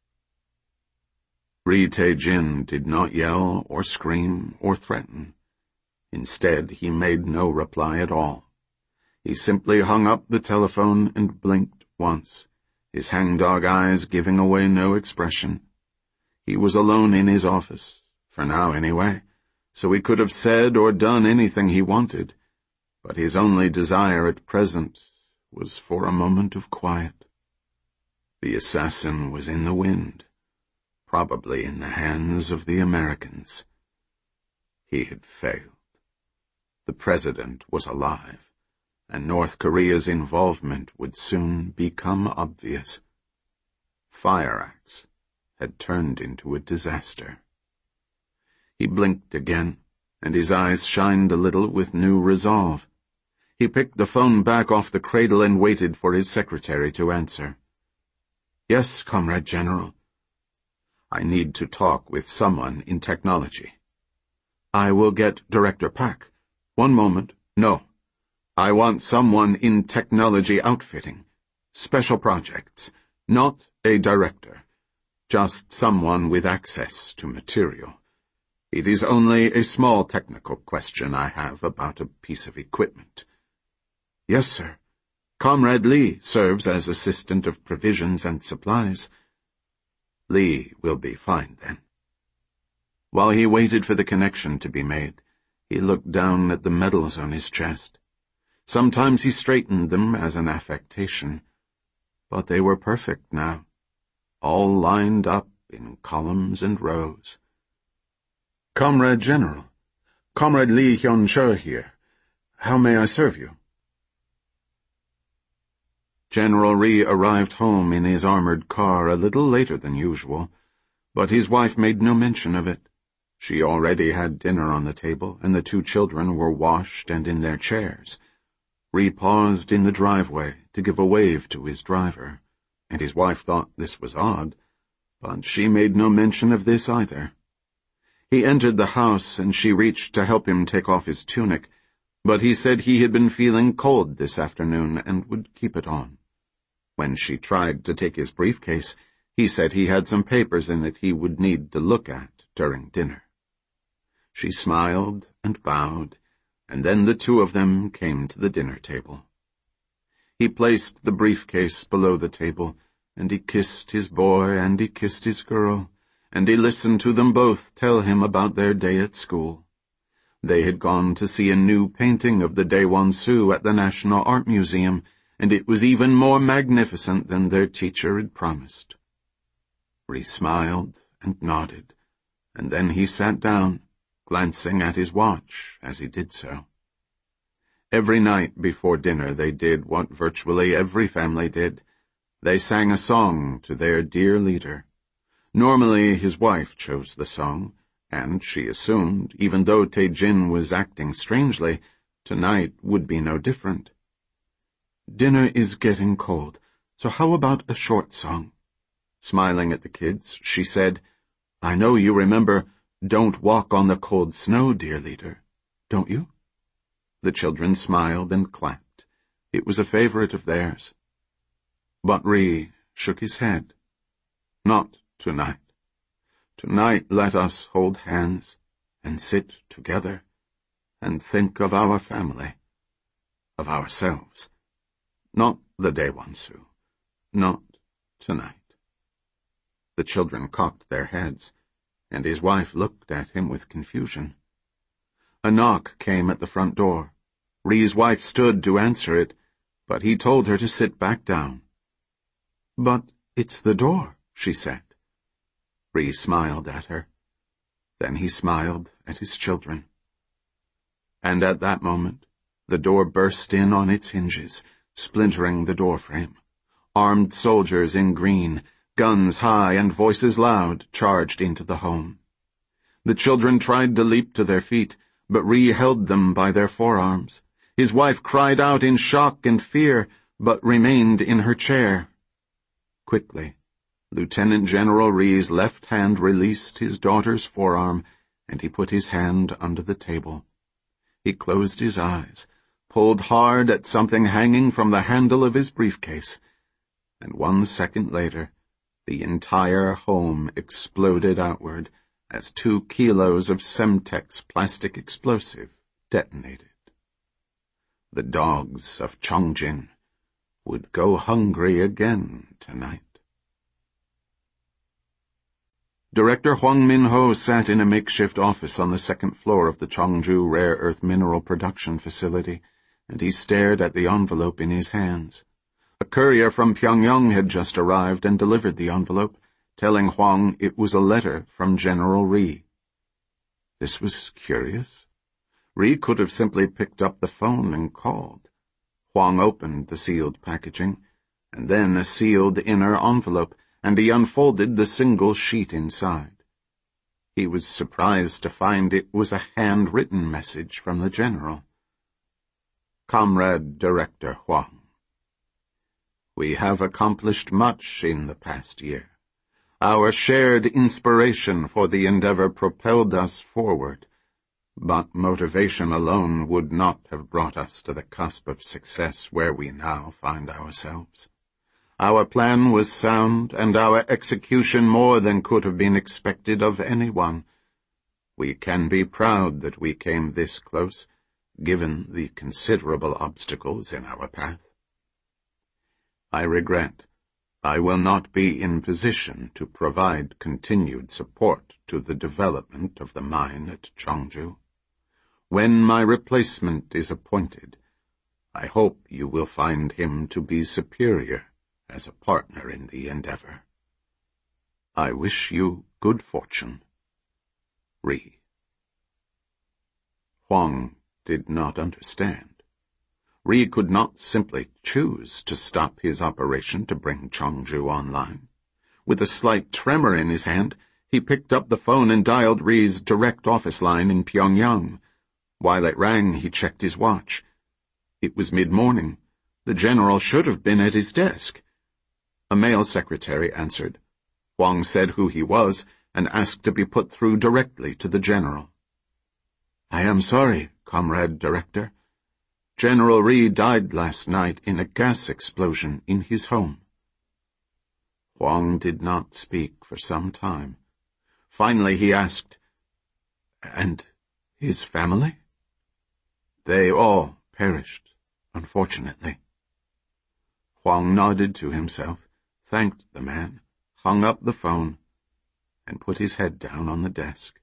Ri Tae-jin did not yell or scream or threaten. Instead, he made no reply at all. He simply hung up the telephone and blinked once, his hangdog eyes giving away no expression. He was alone in his office, for now anyway, so he could have said or done anything he wanted, but his only desire at present was for a moment of quiet. The assassin was in the wind, probably in the hands of the Americans. He had failed. The president was alive, and North Korea's involvement would soon become obvious. Fire Axe had turned into a disaster. He blinked again, and his eyes shined a little with new resolve. He picked the phone back off the cradle and waited for his secretary to answer. Yes, Comrade General. I need to talk with someone in technology. I will get Director Pak. One moment. No. I want someone in technology outfitting. Special projects. Not a director. Just someone with access to material. It is only a small technical question I have about a piece of equipment. Yes, sir. Comrade Lee serves as assistant of provisions and supplies. Lee will be fine then. While he waited for the connection to be made, he looked down at the medals on his chest. Sometimes he straightened them as an affectation, but they were perfect now, all lined up in columns and rows. Comrade General, Comrade Lee Hyun-chul here. How may I serve you? General Ri arrived home in his armored car a little later than usual, but his wife made no mention of it. She already had dinner on the table, and the two children were washed and in their chairs. Ri paused in the driveway to give a wave to his driver, and his wife thought this was odd, but she made no mention of this either. He entered the house, and she reached to help him take off his tunic, but he said he had been feeling cold this afternoon and would keep it on. When she tried to take his briefcase, he said he had some papers in it he would need to look at during dinner. She smiled and bowed, and then the two of them came to the dinner table. He placed the briefcase below the table, and he kissed his boy and he kissed his girl, and he listened to them both tell him about their day at school. They had gone to see a new painting of the Daewon-soo at the National Art Museum, and it was even more magnificent than their teacher had promised. Ri smiled and nodded, and then he sat down, glancing at his watch as he did so. Every night before dinner they did what virtually every family did. They sang a song to their dear leader. Normally his wife chose the song, and she assumed, even though Tae-jin was acting strangely, tonight would be no different. Dinner is getting cold, so how about a short song? Smiling at the kids, she said, "I know you remember, 'Don't walk on the cold snow, dear leader,' don't you?" The children smiled and clapped. It was a favorite of theirs. But Ree shook his head. "Not tonight. Tonight let us hold hands and sit together and think of our family, of ourselves. Not the Daewonsu. Not tonight." The children cocked their heads, and his wife looked at him with confusion. A knock came at the front door. Ree's wife stood to answer it, but he told her to sit back down. "But it's the door," she said. Ree smiled at her. Then he smiled at his children. And at that moment, the door burst in on its hinges, splintering the doorframe. Armed soldiers in green, guns high and voices loud, charged into the home. The children tried to leap to their feet, but Ree held them by their forearms. His wife cried out in shock and fear, but remained in her chair. Quickly, Lieutenant General Ree's left hand released his daughter's forearm, and he put his hand under the table. He closed his eyes, pulled hard at something hanging from the handle of his briefcase, and one second later, the entire home exploded outward as two kilos of Semtex plastic explosive detonated. The dogs of Chongjin would go hungry again tonight. Director Hwang Min-ho sat in a makeshift office on the second floor of the Chongju Rare Earth Mineral Production Facility, and he stared at the envelope in his hands. A courier from Pyongyang had just arrived and delivered the envelope, telling Hwang it was a letter from General Ree. This was curious. Ree could have simply picked up the phone and called. Hwang opened the sealed packaging, and then a sealed inner envelope, and he unfolded the single sheet inside. He was surprised to find it was a handwritten message from the general. Comrade Director Hwang, we have accomplished much in the past year. Our shared inspiration for the endeavor propelled us forward, but motivation alone would not have brought us to the cusp of success where we now find ourselves. Our plan was sound, and our execution more than could have been expected of anyone. We can be proud that we came this close, given the considerable obstacles in our path. I regret I will not be in position to provide continued support to the development of the mine at Chongju. When my replacement is appointed, I hope you will find him to be superior as a partner in the endeavor. I wish you good fortune. Ree. Hwang did not understand. Ree could not simply choose to stop his operation to bring Chongju online. With a slight tremor in his hand, he picked up the phone and dialed Ree's direct office line in Pyongyang. While it rang, he checked his watch. It was mid-morning. The general should have been at his desk. A male secretary answered. Hwang said who he was and asked to be put through directly to the general. I am sorry, Comrade Director. General Ree died last night in a gas explosion in his home. Hwang did not speak for some time. Finally he asked, And his family? They all perished, unfortunately. Hwang nodded to himself, thanked the man, hung up the phone, and put his head down on the desk.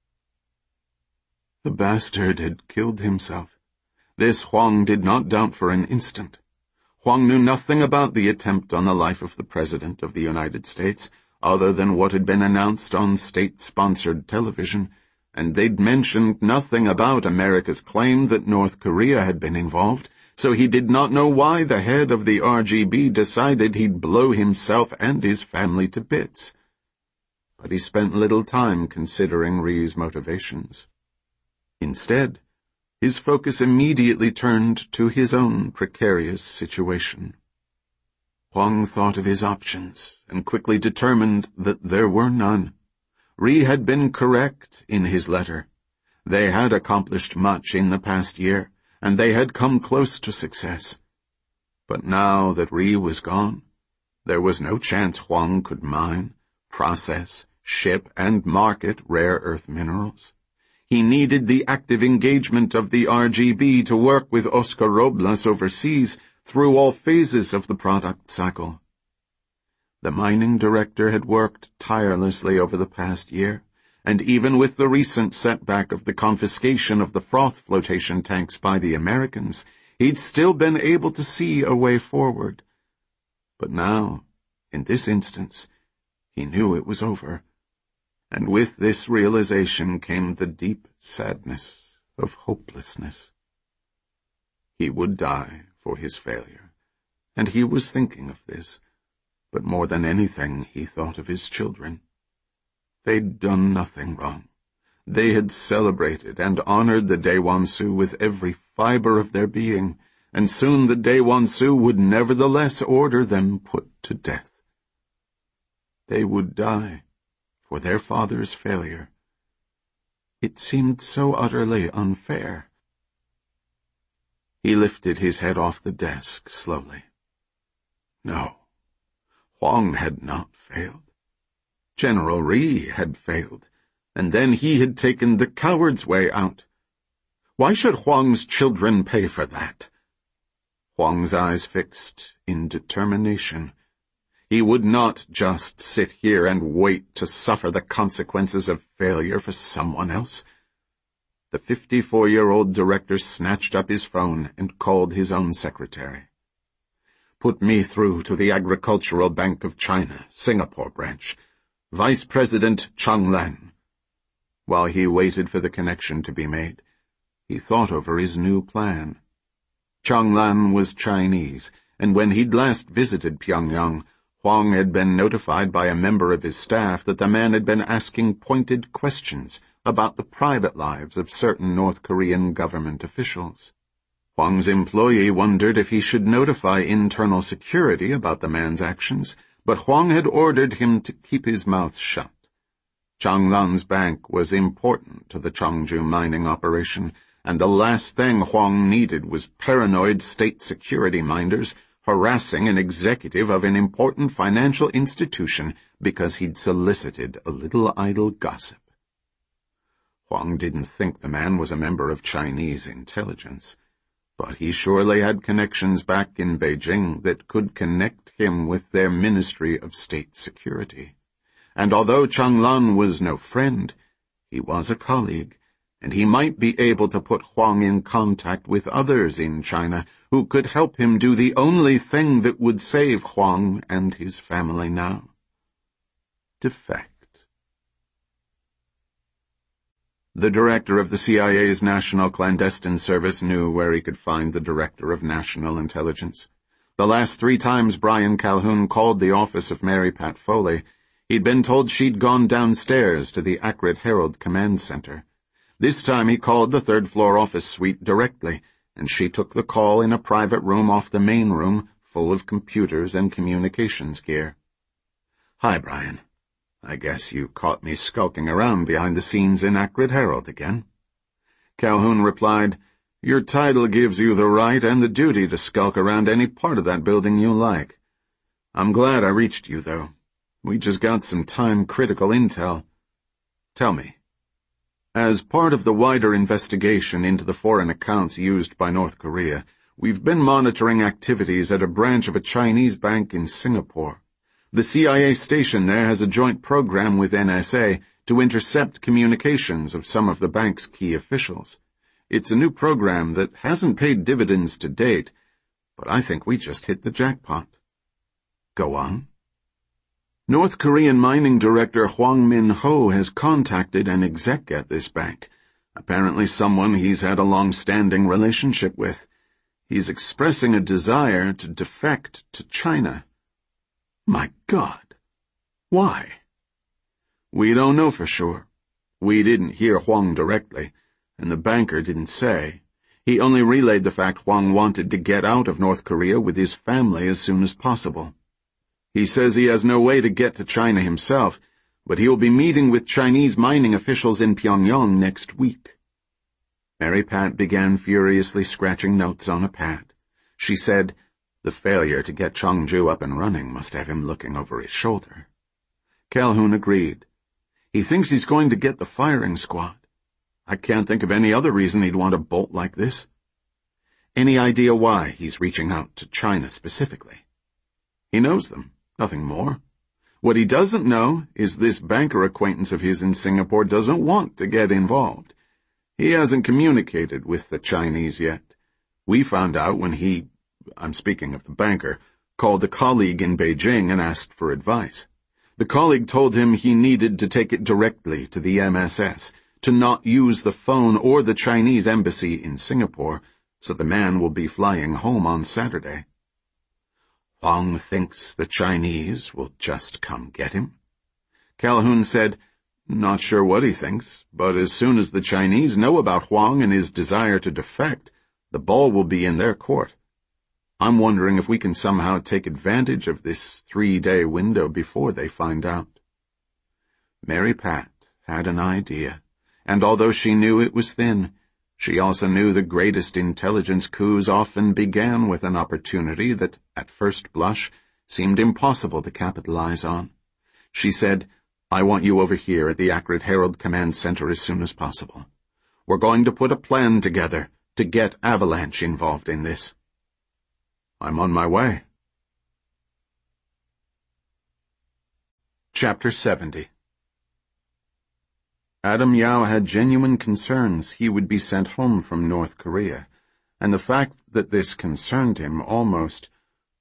The bastard had killed himself. This Hwang did not doubt for an instant. Hwang knew nothing about the attempt on the life of the President of the United States, other than what had been announced on state-sponsored television, and they'd mentioned nothing about America's claim that North Korea had been involved, so he did not know why the head of the R G B decided he'd blow himself and his family to bits. But he spent little time considering Ree's motivations. Instead, his focus immediately turned to his own precarious situation. Huang thought of his options and quickly determined that there were none. Ri had been correct in his letter. They had accomplished much in the past year, and they had come close to success. But now that Ri was gone, there was no chance Huang could mine, process, ship, and market rare earth minerals. He needed the active engagement of the R G B to work with Oscar Robles overseas through all phases of the product cycle. The mining director had worked tirelessly over the past year, and even with the recent setback of the confiscation of the froth flotation tanks by the Americans, he'd still been able to see a way forward. But now, in this instance, he knew it was over. And with this realization came the deep sadness of hopelessness. He would die for his failure, and he was thinking of this, but more than anything he thought of his children. They'd done nothing wrong. They had celebrated and honored the Daewonsu with every fiber of their being, and soon the Daewonsu would nevertheless order them put to death. They would die for their father's failure. It seemed so utterly unfair. He lifted his head off the desk slowly. No, Huang had not failed. General Ri had failed, and then he had taken the coward's way out. Why should Huang's children pay for that? Huang's eyes fixed in determination. He would not just sit here and wait to suffer the consequences of failure for someone else. The fifty-four-year-old director snatched up his phone and called his own secretary. Put me through to the Agricultural Bank of China, Singapore branch. Vice President Chang Lan. While he waited for the connection to be made, he thought over his new plan. Chang Lan was Chinese, and when he'd last visited Pyongyang, Huang had been notified by a member of his staff that the man had been asking pointed questions about the private lives of certain North Korean government officials. Huang's employee wondered if he should notify internal security about the man's actions, but Huang had ordered him to keep his mouth shut. Chang Lan's bank was important to the Changju mining operation, and the last thing Huang needed was paranoid state security minders harassing an executive of an important financial institution because he'd solicited a little idle gossip. Huang didn't think the man was a member of Chinese intelligence, but he surely had connections back in Beijing that could connect him with their Ministry of State Security. And although Chang Lan was no friend, he was a colleague, and he might be able to put Huang in contact with others in China who could help him do the only thing that would save Huang and his family now. Defect. The director of the C I A's National Clandestine Service knew where he could find the Director of National Intelligence. The last three times Brian Calhoun called the office of Mary Pat Foley, he'd been told she'd gone downstairs to the Acrid Herald Command Center. This time he called the third-floor office suite directly, and she took the call in a private room off the main room, full of computers and communications gear. "Hi, Brian. I guess you caught me skulking around behind the scenes in Acrid Herald again." Calhoun replied, "Your title gives you the right and the duty to skulk around any part of that building you like. I'm glad I reached you, though. We just got some time-critical intel. Tell me." As part of the wider investigation into the foreign accounts used by North Korea, we've been monitoring activities at a branch of a Chinese bank in Singapore. The C I A station there has a joint program with N S A to intercept communications of some of the bank's key officials. It's a new program that hasn't paid dividends to date, but I think we just hit the jackpot. Go on. North Korean mining director Hwang Min-ho has contacted an exec at this bank, apparently someone he's had a long-standing relationship with. He's expressing a desire to defect to China. My God! Why? We don't know for sure. We didn't hear Huang directly, and the banker didn't say. He only relayed the fact Huang wanted to get out of North Korea with his family as soon as possible. He says he has no way to get to China himself, but he will be meeting with Chinese mining officials in Pyongyang next week. Mary Pat began furiously scratching notes on a pad. She said, the failure to get Chongju up and running must have him looking over his shoulder. Calhoun agreed. He thinks he's going to get the firing squad. I can't think of any other reason he'd want a bolt like this. Any idea why he's reaching out to China specifically? He knows them, nothing more. What he doesn't know is this banker acquaintance of his in Singapore doesn't want to get involved. He hasn't communicated with the Chinese yet. We found out when he, I'm speaking of the banker, called a colleague in Beijing and asked for advice. The colleague told him he needed to take it directly to the M S S, to not use the phone or the Chinese embassy in Singapore, so the man will be flying home on Saturday. Huang thinks the Chinese will just come get him. Calhoun said, not sure what he thinks, but as soon as the Chinese know about Huang and his desire to defect, the ball will be in their court. I'm wondering if we can somehow take advantage of this three-day window before they find out. Mary Pat had an idea, and although she knew it was thin, she also knew the greatest intelligence coups often began with an opportunity that, at first blush, seemed impossible to capitalize on. She said, I want you over here at the Acrid Herald Command Center as soon as possible. We're going to put a plan together to get Avalanche involved in this. I'm on my way. Chapter seventy. Adam Yao had genuine concerns he would be sent home from North Korea, and the fact that this concerned him almost,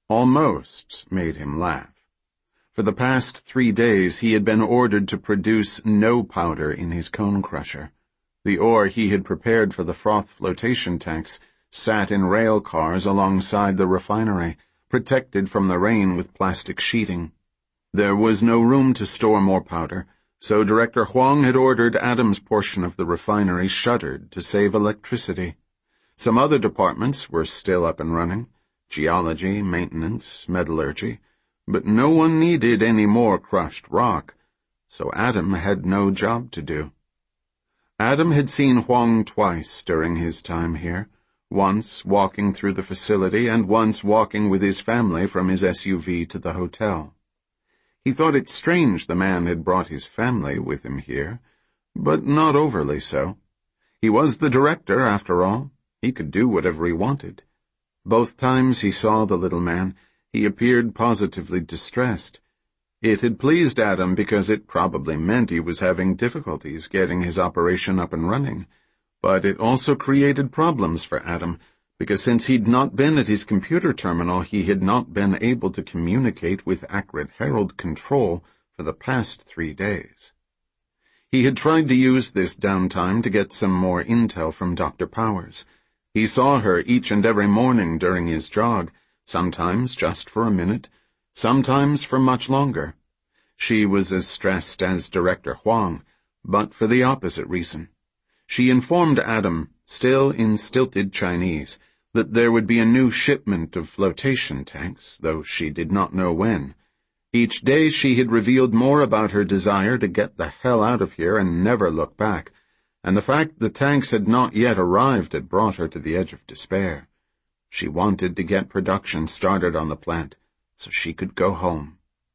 almost made him laugh. For the past three days he had been ordered to produce no powder in his cone crusher. The ore he had prepared for the froth flotation tanks sat in rail cars alongside the refinery, protected from the rain with plastic sheeting. There was no room to store more powder, so Director Huang had ordered Adam's portion of the refinery shuttered to save electricity. Some other departments were still up and running, geology, maintenance, metallurgy, but no one needed any more crushed rock, so Adam had no job to do. Adam had seen Huang twice during his time here, once walking through the facility and once walking with his family from his S U V to the hotel. He thought it strange the man had brought his family with him here, but not overly so. He was the director, after all. He could do whatever he wanted. Both times he saw the little man, he appeared positively distressed. It had pleased Adam because it probably meant he was having difficulties getting his operation up and running, but it also created problems for Adam, because since he'd not been at his computer terminal, he had not been able to communicate with Acrid Herald Control for the past three days. He had tried to use this downtime to get some more intel from Doctor Powers. He saw her each and every morning during his jog, sometimes just for a minute, sometimes for much longer. She was as stressed as Director Huang, but for the opposite reason. She informed Adam, still in stilted Chinese, that there would be a new shipment of flotation tanks, though she did not know when. Each day she had revealed more about her desire to get the hell out of here and never look back, and the fact the tanks had not yet arrived had brought her to the edge of despair. She wanted to get production started on the plant, so she could go home.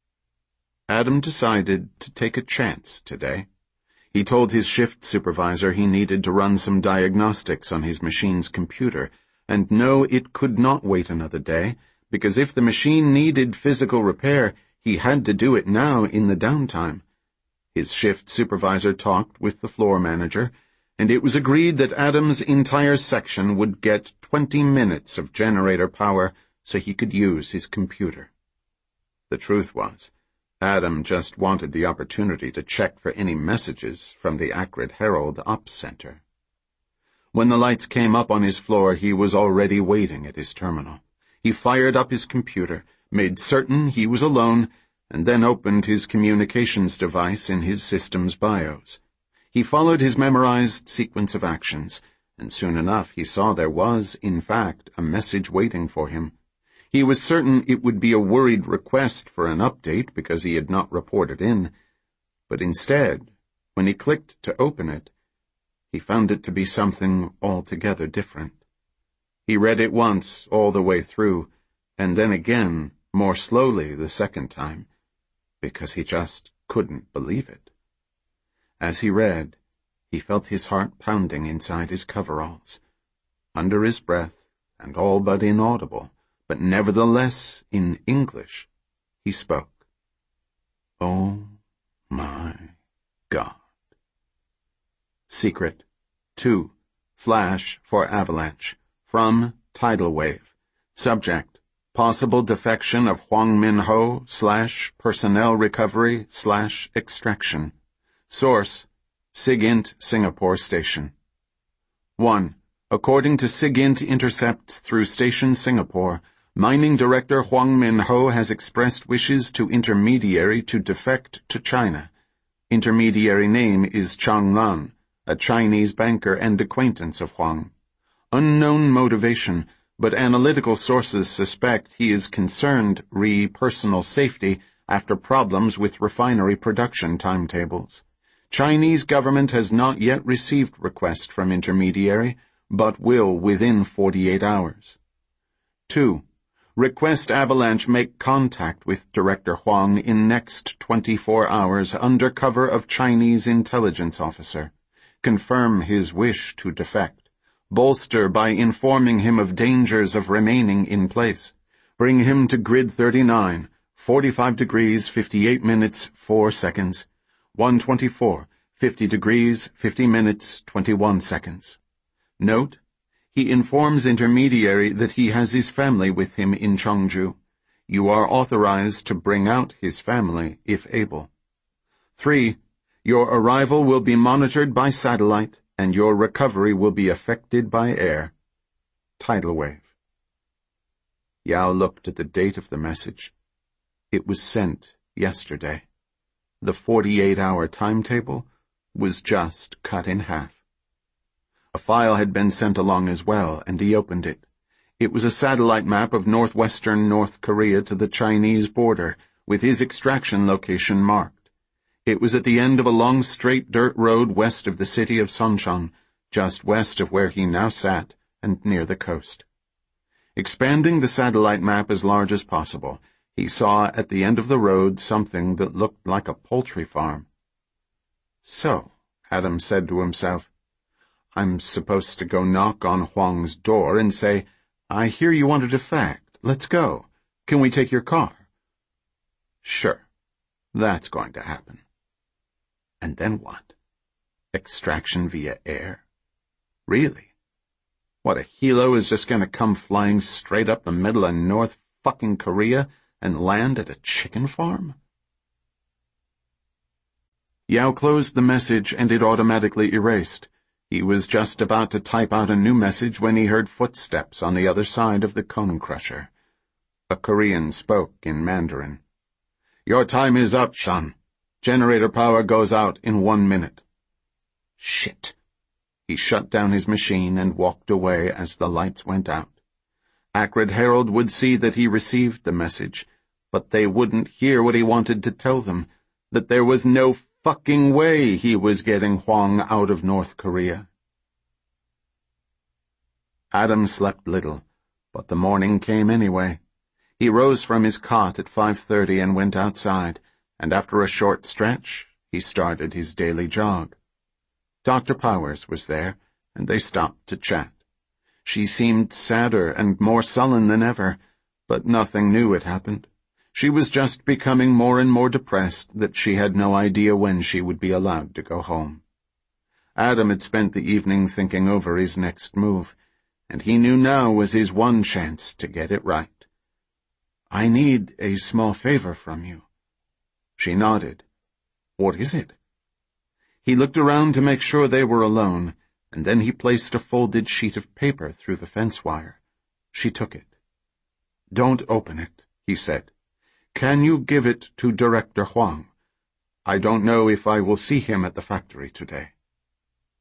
Adam decided to take a chance today. He told his shift supervisor he needed to run some diagnostics on his machine's computer, and no, it could not wait another day, because if the machine needed physical repair, he had to do it now in the downtime. His shift supervisor talked with the floor manager, and it was agreed that Adam's entire section would get twenty minutes of generator power so he could use his computer. The truth was, Adam just wanted the opportunity to check for any messages from the Acrid Herald Ops Center. When the lights came up on his floor, he was already waiting at his terminal. He fired up his computer, made certain he was alone, and then opened his communications device in his system's BIOS. He followed his memorized sequence of actions, and soon enough he saw there was, in fact, a message waiting for him. He was certain it would be a worried request for an update because he had not reported in, but instead, when he clicked to open it, he found it to be something altogether different. He read it once all the way through, and then again, more slowly the second time, because he just couldn't believe it. As he read, he felt his heart pounding inside his coveralls. Under his breath, and all but inaudible, but nevertheless in English, he spoke. Oh my God. Secret. two. Flash for avalanche. From Tidal Wave. Subject. Possible defection of Huang Minho slash personnel recovery slash extraction. Source. SIGINT Singapore Station. one. According to SIGINT intercepts through Station Singapore, Mining Director Huang Minho has expressed wishes to intermediary to defect to China. Intermediary name is Chang Lan, a Chinese banker and acquaintance of Huang. Unknown motivation, but analytical sources suspect he is concerned re personal safety after problems with refinery production timetables. Chinese government has not yet received request from intermediary, but will within forty-eight hours. two. Request Avalanche make contact with Director Huang in next twenty-four hours under cover of Chinese intelligence officer. Confirm his wish to defect. Bolster by informing him of dangers of remaining in place. Bring him to grid thirty-nine, forty-five degrees, fifty-eight minutes, four seconds. one twenty-four, fifty degrees, fifty minutes, twenty-one seconds. Note, he informs intermediary that he has his family with him in Chongju. You are authorized to bring out his family if able. three. Your arrival will be monitored by satellite, and your recovery will be affected by air. Tidal Wave. Yao looked at the date of the message. It was sent yesterday. The forty-eight hour timetable was just cut in half. A file had been sent along as well, and he opened it. It was a satellite map of northwestern North Korea to the Chinese border, with his extraction location marked. It was at the end of a long straight dirt road west of the city of Suncheon, just west of where he now sat, and near the coast. Expanding the satellite map as large as possible, he saw at the end of the road something that looked like a poultry farm. So, Adam said to himself, I'm supposed to go knock on Huang's door and say, I hear you want to defect. Let's go. Can we take your car? Sure, that's going to happen. And then what? Extraction via air? Really? What, a helo is just going to come flying straight up the middle of North fucking Korea and land at a chicken farm? Yao closed the message and it automatically erased. He was just about to type out a new message when he heard footsteps on the other side of the cone crusher. A Korean spoke in Mandarin. Your time is up, Shan. Generator power goes out in one minute. Shit. He shut down his machine and walked away as the lights went out. Acrid Herald would see that he received the message, but they wouldn't hear what he wanted to tell them, that there was no fucking way he was getting Huang out of North Korea. Adam slept little, but the morning came anyway. He rose from his cot at five thirty and went outside, and after a short stretch, he started his daily jog. Doctor Powers was there, and they stopped to chat. She seemed sadder and more sullen than ever, but nothing new had happened. She was just becoming more and more depressed that she had no idea when she would be allowed to go home. Adam had spent the evening thinking over his next move, and he knew now was his one chance to get it right. I need a small favor from you. She nodded. What is it? He looked around to make sure they were alone, and then he placed a folded sheet of paper through the fence wire. She took it. Don't open it, he said. Can you give it to Director Huang? I don't know if I will see him at the factory today.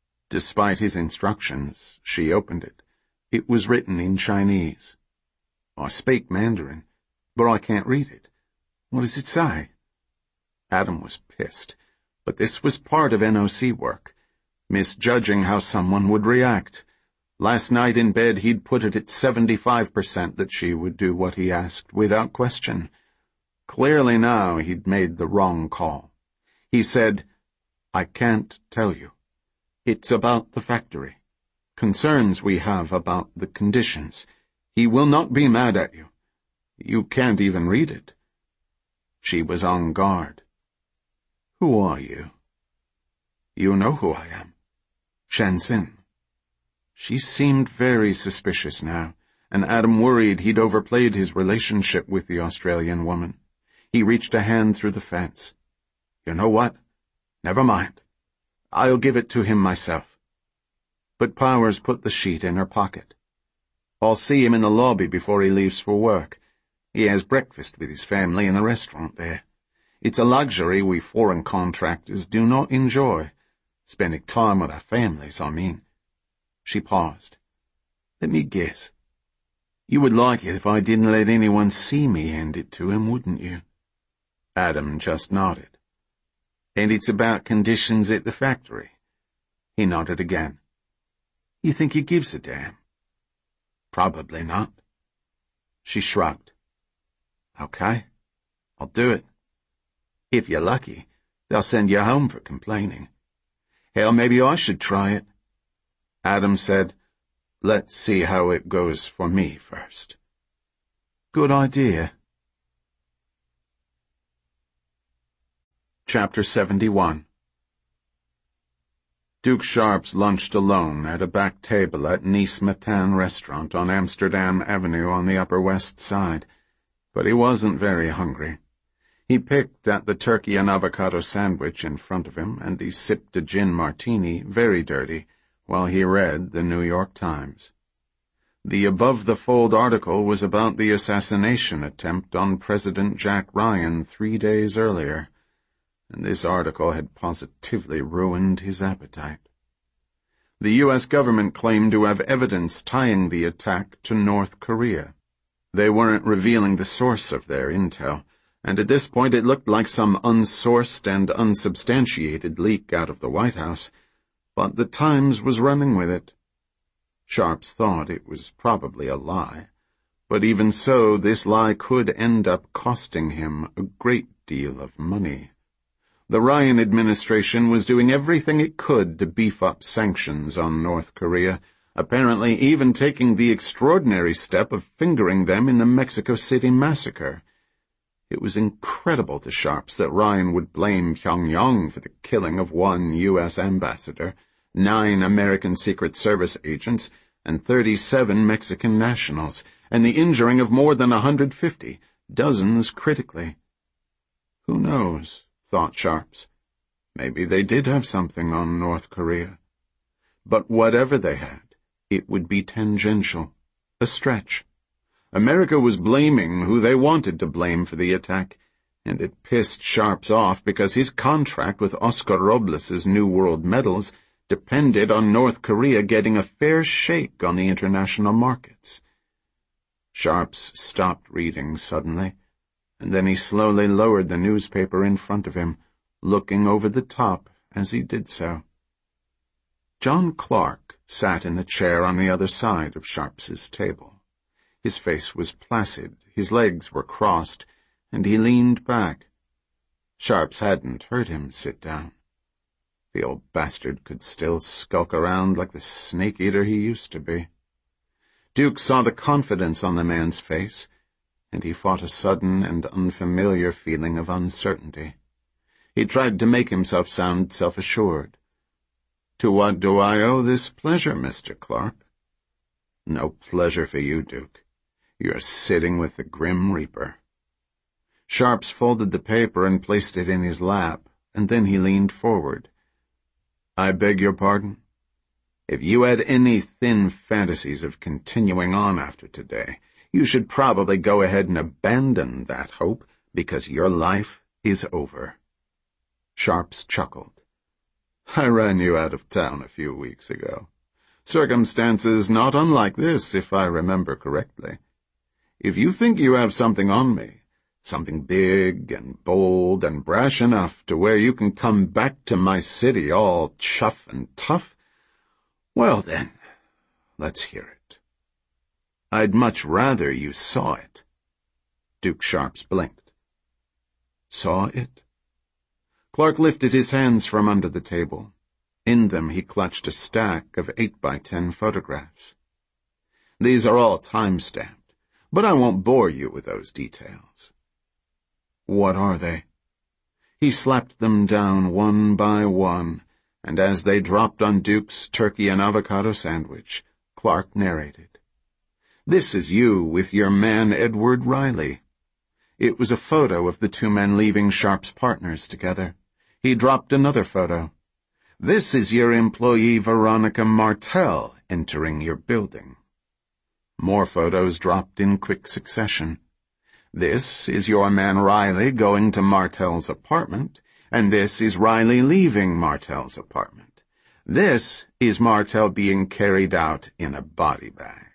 Despite his instructions, she opened it. It was written in Chinese. I speak Mandarin, but I can't read it. What does it say? Adam was pissed, but this was part of N O C work, misjudging how someone would react. Last night in bed he'd put it at seventy-five percent that she would do what he asked without question. Clearly now he'd made the wrong call. He said, "I can't tell you. It's about the factory. Concerns we have about the conditions. He will not be mad at you. You can't even read it." She was on guard. "Who are you?" "You know who I am. Shansin." She seemed very suspicious now, and Adam worried he'd overplayed his relationship with the Australian woman. He reached a hand through the fence. "You know what? Never mind. I'll give it to him myself." But Powers put the sheet in her pocket. "I'll see him in the lobby before he leaves for work. He has breakfast with his family in a restaurant there. It's a luxury we foreign contractors do not enjoy. Spending time with our families, I mean." She paused. "Let me guess. You would like it if I didn't let anyone see me hand it to him, wouldn't you?" Adam just nodded. "And it's about conditions at the factory?" He nodded again. "You think he gives a damn?" "Probably not." She shrugged. "Okay, I'll do it. If you're lucky, they'll send you home for complaining. Hell, maybe I should try it." Adam said, "Let's see how it goes for me first." "Good idea." Chapter seventy-one. Duke Sharps lunched alone at a back table at Nice Matin restaurant on Amsterdam Avenue on the Upper West Side, but he wasn't very hungry. He picked at the turkey and avocado sandwich in front of him, and he sipped a gin martini, very dirty, while he read the New York Times. The above-the-fold article was about the assassination attempt on President Jack Ryan three days earlier, and this article had positively ruined his appetite. The U S government claimed to have evidence tying the attack to North Korea. They weren't revealing the source of their intel, and at this point it looked like some unsourced and unsubstantiated leak out of the White House, but the Times was running with it. Sharps thought it was probably a lie, but even so, this lie could end up costing him a great deal of money. The Ryan administration was doing everything it could to beef up sanctions on North Korea, apparently even taking the extraordinary step of fingering them in the Mexico City massacre. It was incredible to Sharps that Ryan would blame Pyongyang for the killing of one U S ambassador, nine American Secret Service agents, and thirty-seven Mexican nationals, and the injuring of more than a hundred fifty, dozens critically. Who knows, thought Sharps. Maybe they did have something on North Korea. But whatever they had, it would be tangential, a stretch. America was blaming who they wanted to blame for the attack, and it pissed Sharps off because his contract with Oscar Robles's New World medals depended on North Korea getting a fair shake on the international markets. Sharps stopped reading suddenly, and then he slowly lowered the newspaper in front of him, looking over the top as he did so. John Clark sat in the chair on the other side of Sharps's table. His face was placid, his legs were crossed, and he leaned back. Sharps hadn't heard him sit down. The old bastard could still skulk around like the snake-eater he used to be. Duke saw the confidence on the man's face, and he fought a sudden and unfamiliar feeling of uncertainty. He tried to make himself sound self-assured. "To what do I owe this pleasure, Mister Clark?" "No pleasure for you, Duke. You're sitting with the Grim Reaper." Sharps folded the paper and placed it in his lap, and then he leaned forward. "I beg your pardon? If you had any thin fantasies of continuing on after today, you should probably go ahead and abandon that hope, because your life is over." Sharps chuckled. "I ran you out of town a few weeks ago. Circumstances not unlike this, if I remember correctly. If you think you have something on me, something big and bold and brash enough to where you can come back to my city all chuff and tough, well then, let's hear it. I'd much rather you saw it. Duke Sharps blinked. Saw it? Clark lifted his hands from under the table. In them he clutched a stack of eight by ten photographs. These are all time-stamped, but I won't bore you with those details. What are they? He slapped them down one by one, and as they dropped on Duke's turkey and avocado sandwich, Clark narrated. This is you with your man Edward Riley. It was a photo of the two men leaving Sharps Partners together. He dropped another photo. This is your employee Veronica Martell entering your building. More photos dropped in quick succession. This is your man Riley going to Martell's apartment, and this is Riley leaving Martell's apartment. This is Martell being carried out in a body bag.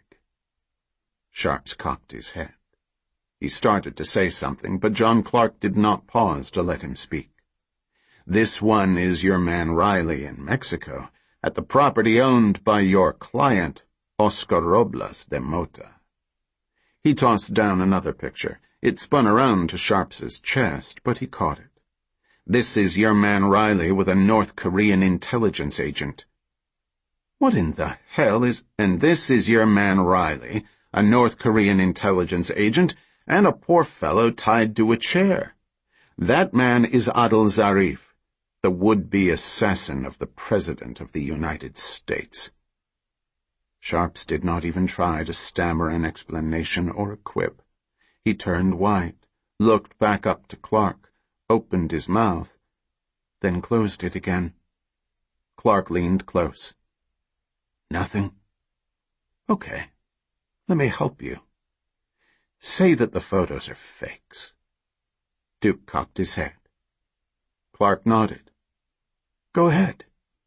Sharps cocked his head. He started to say something, but John Clark did not pause to let him speak. This one is your man Riley in Mexico, at the property owned by your client, Oscar Robles de Mota. He tossed down another picture. It spun around to Sharps's chest, but he caught it. This is your man Riley with a North Korean intelligence agent. What in the hell is... And this is your man Riley, a North Korean intelligence agent, and a poor fellow tied to a chair. That man is Adel Zarif, the would-be assassin of the President of the United States. Sharps did not even try to stammer an explanation or a quip. He turned white, looked back up to Clark, opened his mouth, then closed it again. Clark leaned close. Nothing? Okay, let me help you. Say that the photos are fakes. Duke cocked his head. Clark nodded. Go ahead.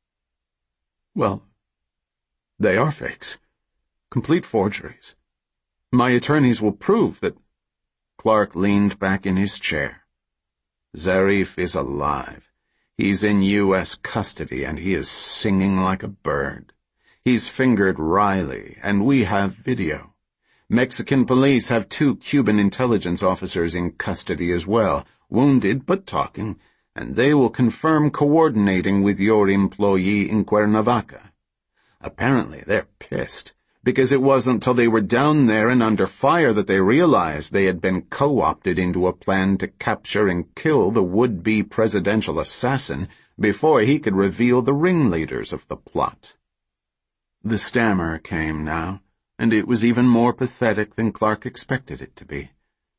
Well, they are fakes. Complete forgeries. My attorneys will prove that... Clark leaned back in his chair. Zarif is alive. He's in U S custody, and he is singing like a bird. He's fingered Riley, and we have video. Mexican police have two Cuban intelligence officers in custody as well, wounded but talking, and they will confirm coordinating with your employee in Cuernavaca. Apparently they're pissed, because it wasn't till they were down there and under fire that they realized they had been co-opted into a plan to capture and kill the would-be presidential assassin before he could reveal the ringleaders of the plot. The stammer came now, and it was even more pathetic than Clark expected it to be.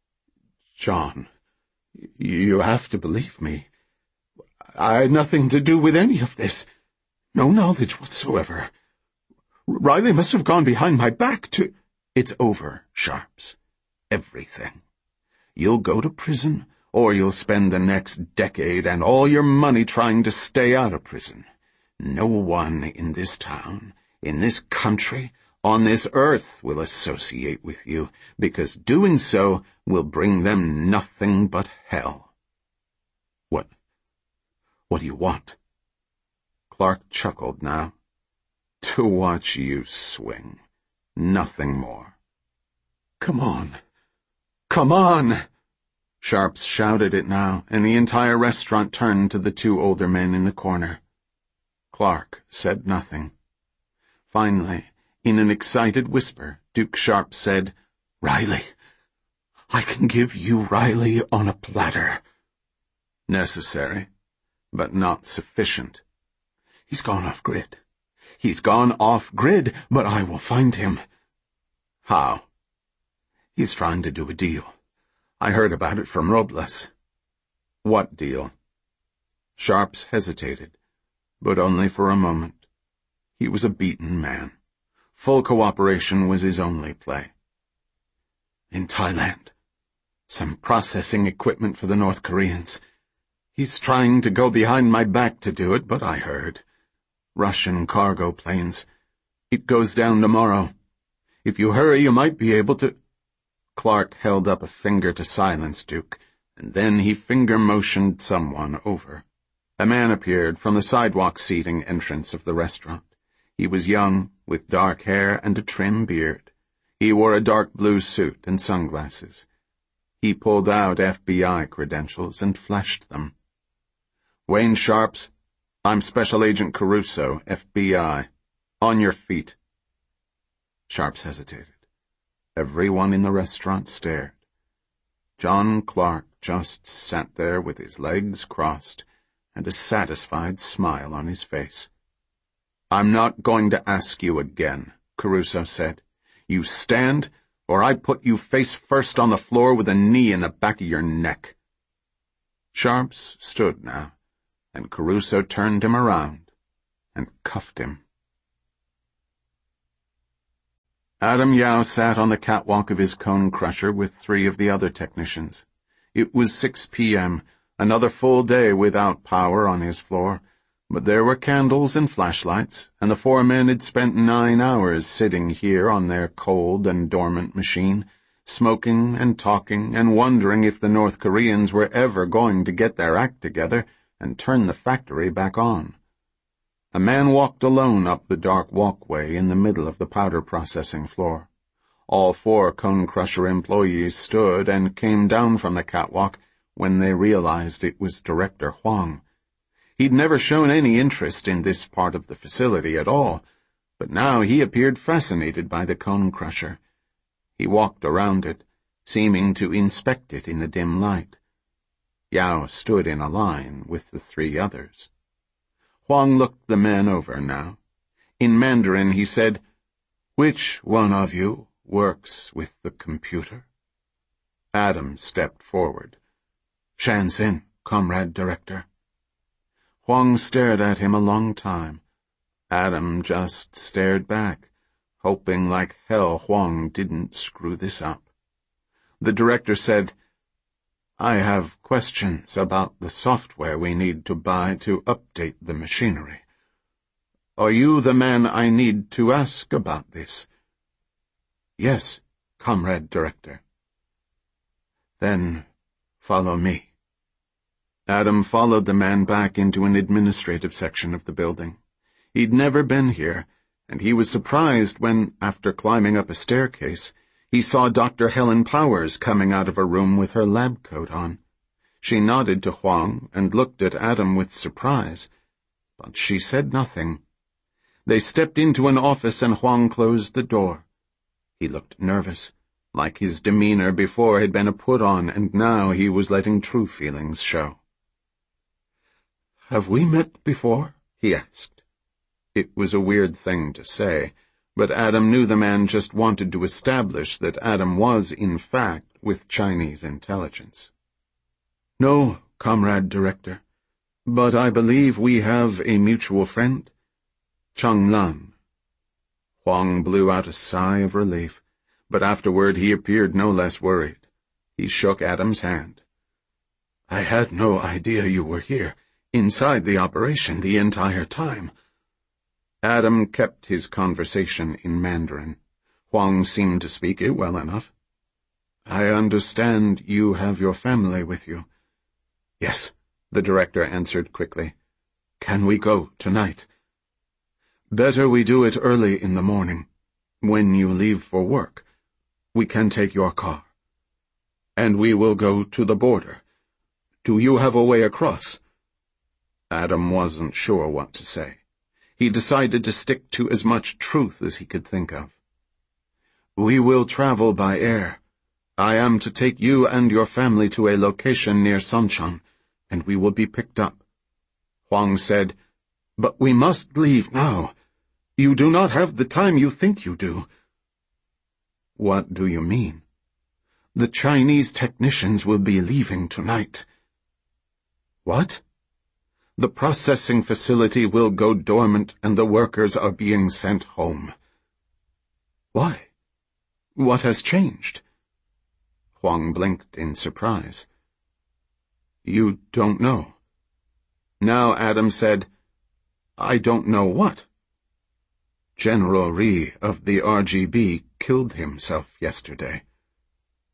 John, you have to believe me. I had nothing to do with any of this. No knowledge whatsoever. Riley must have gone behind my back to... It's over, Sharps. Everything. You'll go to prison, or you'll spend the next decade and all your money trying to stay out of prison. No one in this town, in this country, on this earth will associate with you, because doing so will bring them nothing but hell. What? What do you want? Clark chuckled now. To watch you swing. Nothing more. Come on. Come on! Sharps shouted it now, and the entire restaurant turned to the two older men in the corner. Clark said nothing. Finally, in an excited whisper, Duke Sharps said, Riley, I can give you Riley on a platter. Necessary, but not sufficient. He's gone off-grid. He's gone off-grid, but I will find him. How? He's trying to do a deal. I heard about it from Robles. What deal? Sharps hesitated, but only for a moment. He was a beaten man. Full cooperation was his only play. In Thailand. Some processing equipment for the North Koreans. He's trying to go behind my back to do it, but I heard. Russian cargo planes. It goes down tomorrow. If you hurry, you might be able to... Clark held up a finger to silence Duke, and then he finger-motioned someone over. A man appeared from the sidewalk seating entrance of the restaurant. He was young, with dark hair and a trim beard. He wore a dark blue suit and sunglasses. He pulled out F B I credentials and flashed them. "Wayne Sharps, I'm Special Agent Caruso, F B I. On your feet." Sharps hesitated. Everyone in the restaurant stared. John Clark just sat there with his legs crossed and a satisfied smile on his face. "I'm not going to ask you again," Caruso said. "You stand, or I put you face first on the floor with a knee in the back of your neck." Sharps stood now, and Caruso turned him around and cuffed him. Adam Yao sat on the catwalk of his cone crusher with three of the other technicians. It was six p m, another full day without power on his floor, but there were candles and flashlights, and the four men had spent nine hours sitting here on their cold and dormant machine, smoking and talking and wondering if the North Koreans were ever going to get their act together and turn the factory back on. A man walked alone up the dark walkway in the middle of the powder processing floor. All four Cone Crusher employees stood and came down from the catwalk when they realized it was Director Huang. He'd never shown any interest in this part of the facility at all, but now he appeared fascinated by the Cone Crusher. He walked around it, seeming to inspect it in the dim light. Yao stood in a line with the three others. Huang looked the men over now. In Mandarin he said, "Which one of you works with the computer?" Adam stepped forward. "Shanxin, Comrade Director." Huang stared at him a long time. Adam just stared back, hoping like hell Huang didn't screw this up. The director said, "I have questions about the software we need to buy to update the machinery. Are you the man I need to ask about this?" "Yes, Comrade Director." "Then follow me." Adam followed the man back into an administrative section of the building. He'd never been here, and he was surprised when, after climbing up a staircase, he saw Doctor Helen Powers coming out of a room with her lab coat on. She nodded to Huang and looked at Adam with surprise, but she said nothing. They stepped into an office and Huang closed the door. He looked nervous, like his demeanor before had been a put-on, and now he was letting true feelings show. "Have we met before?" he asked. It was a weird thing to say, but Adam knew the man just wanted to establish that Adam was, in fact, with Chinese intelligence. "No, Comrade Director, but I believe we have a mutual friend, Cheng Lan." Huang blew out a sigh of relief, but afterward he appeared no less worried. He shook Adam's hand. "I had no idea you were here, inside the operation the entire time." Adam kept his conversation in Mandarin. Huang seemed to speak it well enough. "I understand you have your family with you." "Yes," the director answered quickly. "Can we go tonight?" "Better we do it early in the morning, when you leave for work. We can take your car. And we will go to the border. Do you have a way across?" Adam wasn't sure what to say. He decided to stick to as much truth as he could think of. "We will travel by air. I am to take you and your family to a location near Sanchang, and we will be picked up." Huang said, "But we must leave now. You do not have the time you think you do." "What do you mean?" "The Chinese technicians will be leaving tonight." "What?" "The processing facility will go dormant and the workers are being sent home." "Why? What has changed?" Huang blinked in surprise. "You don't know?" Now Adam said, "I don't know what." "General Ri of the R G B killed himself yesterday."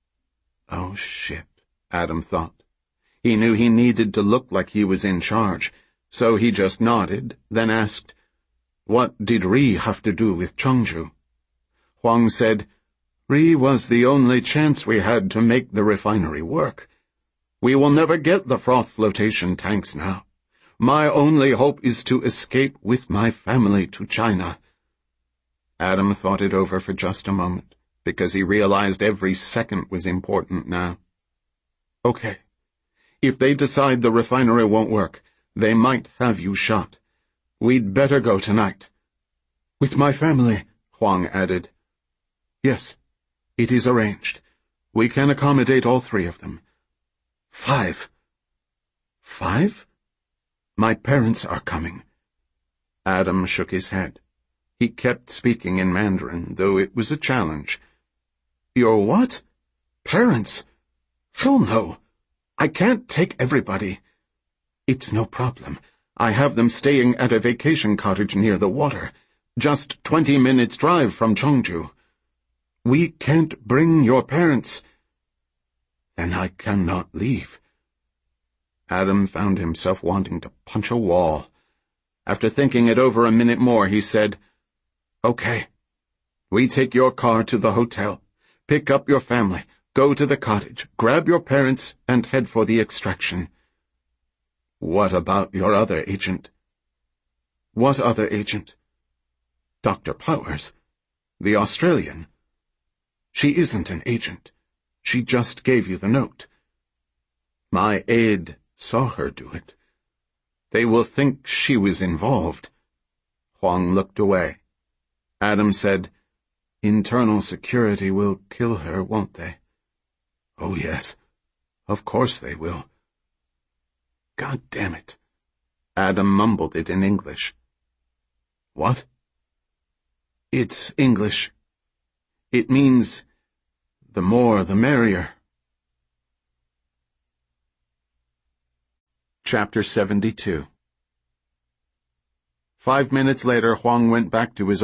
Oh, shit, Adam thought. He knew he needed to look like he was in charge, so he just nodded, then asked, "What did Ri have to do with Chongju?" Huang said, "Ri was the only chance we had to make the refinery work. We will never get the froth flotation tanks now. My only hope is to escape with my family to China." Adam thought it over for just a moment, because he realized every second was important now. "Okay. If they decide the refinery won't work, they might have you shot. We'd better go tonight." "With my family," Huang added. "Yes, it is arranged. We can accommodate all three of them. Five." "Five? My parents are coming." Adam shook his head. He kept speaking in Mandarin, though it was a challenge. "Your what? Parents? Hell no. I can't take everybody." "It's no problem. I have them staying at a vacation cottage near the water, just twenty minutes' drive from Chongju." "We can't bring your parents." "Then I cannot leave." Adam found himself wanting to punch a wall. After thinking it over a minute more, he said, "Okay. We take your car to the hotel, pick up your family, go to the cottage, grab your parents, and head for the extraction." "What about your other agent?" "What other agent?" "Doctor Powers. The Australian." "She isn't an agent. She just gave you the note." "My aide saw her do it. They will think she was involved." Huang looked away. Adam said, "Internal security will kill her, won't they?" "Oh, yes. Of course they will." "God damn it." Adam mumbled it in English. "What?" "It's English. It means, the more the merrier." Chapter seventy-two. Five minutes later, Huang went back to his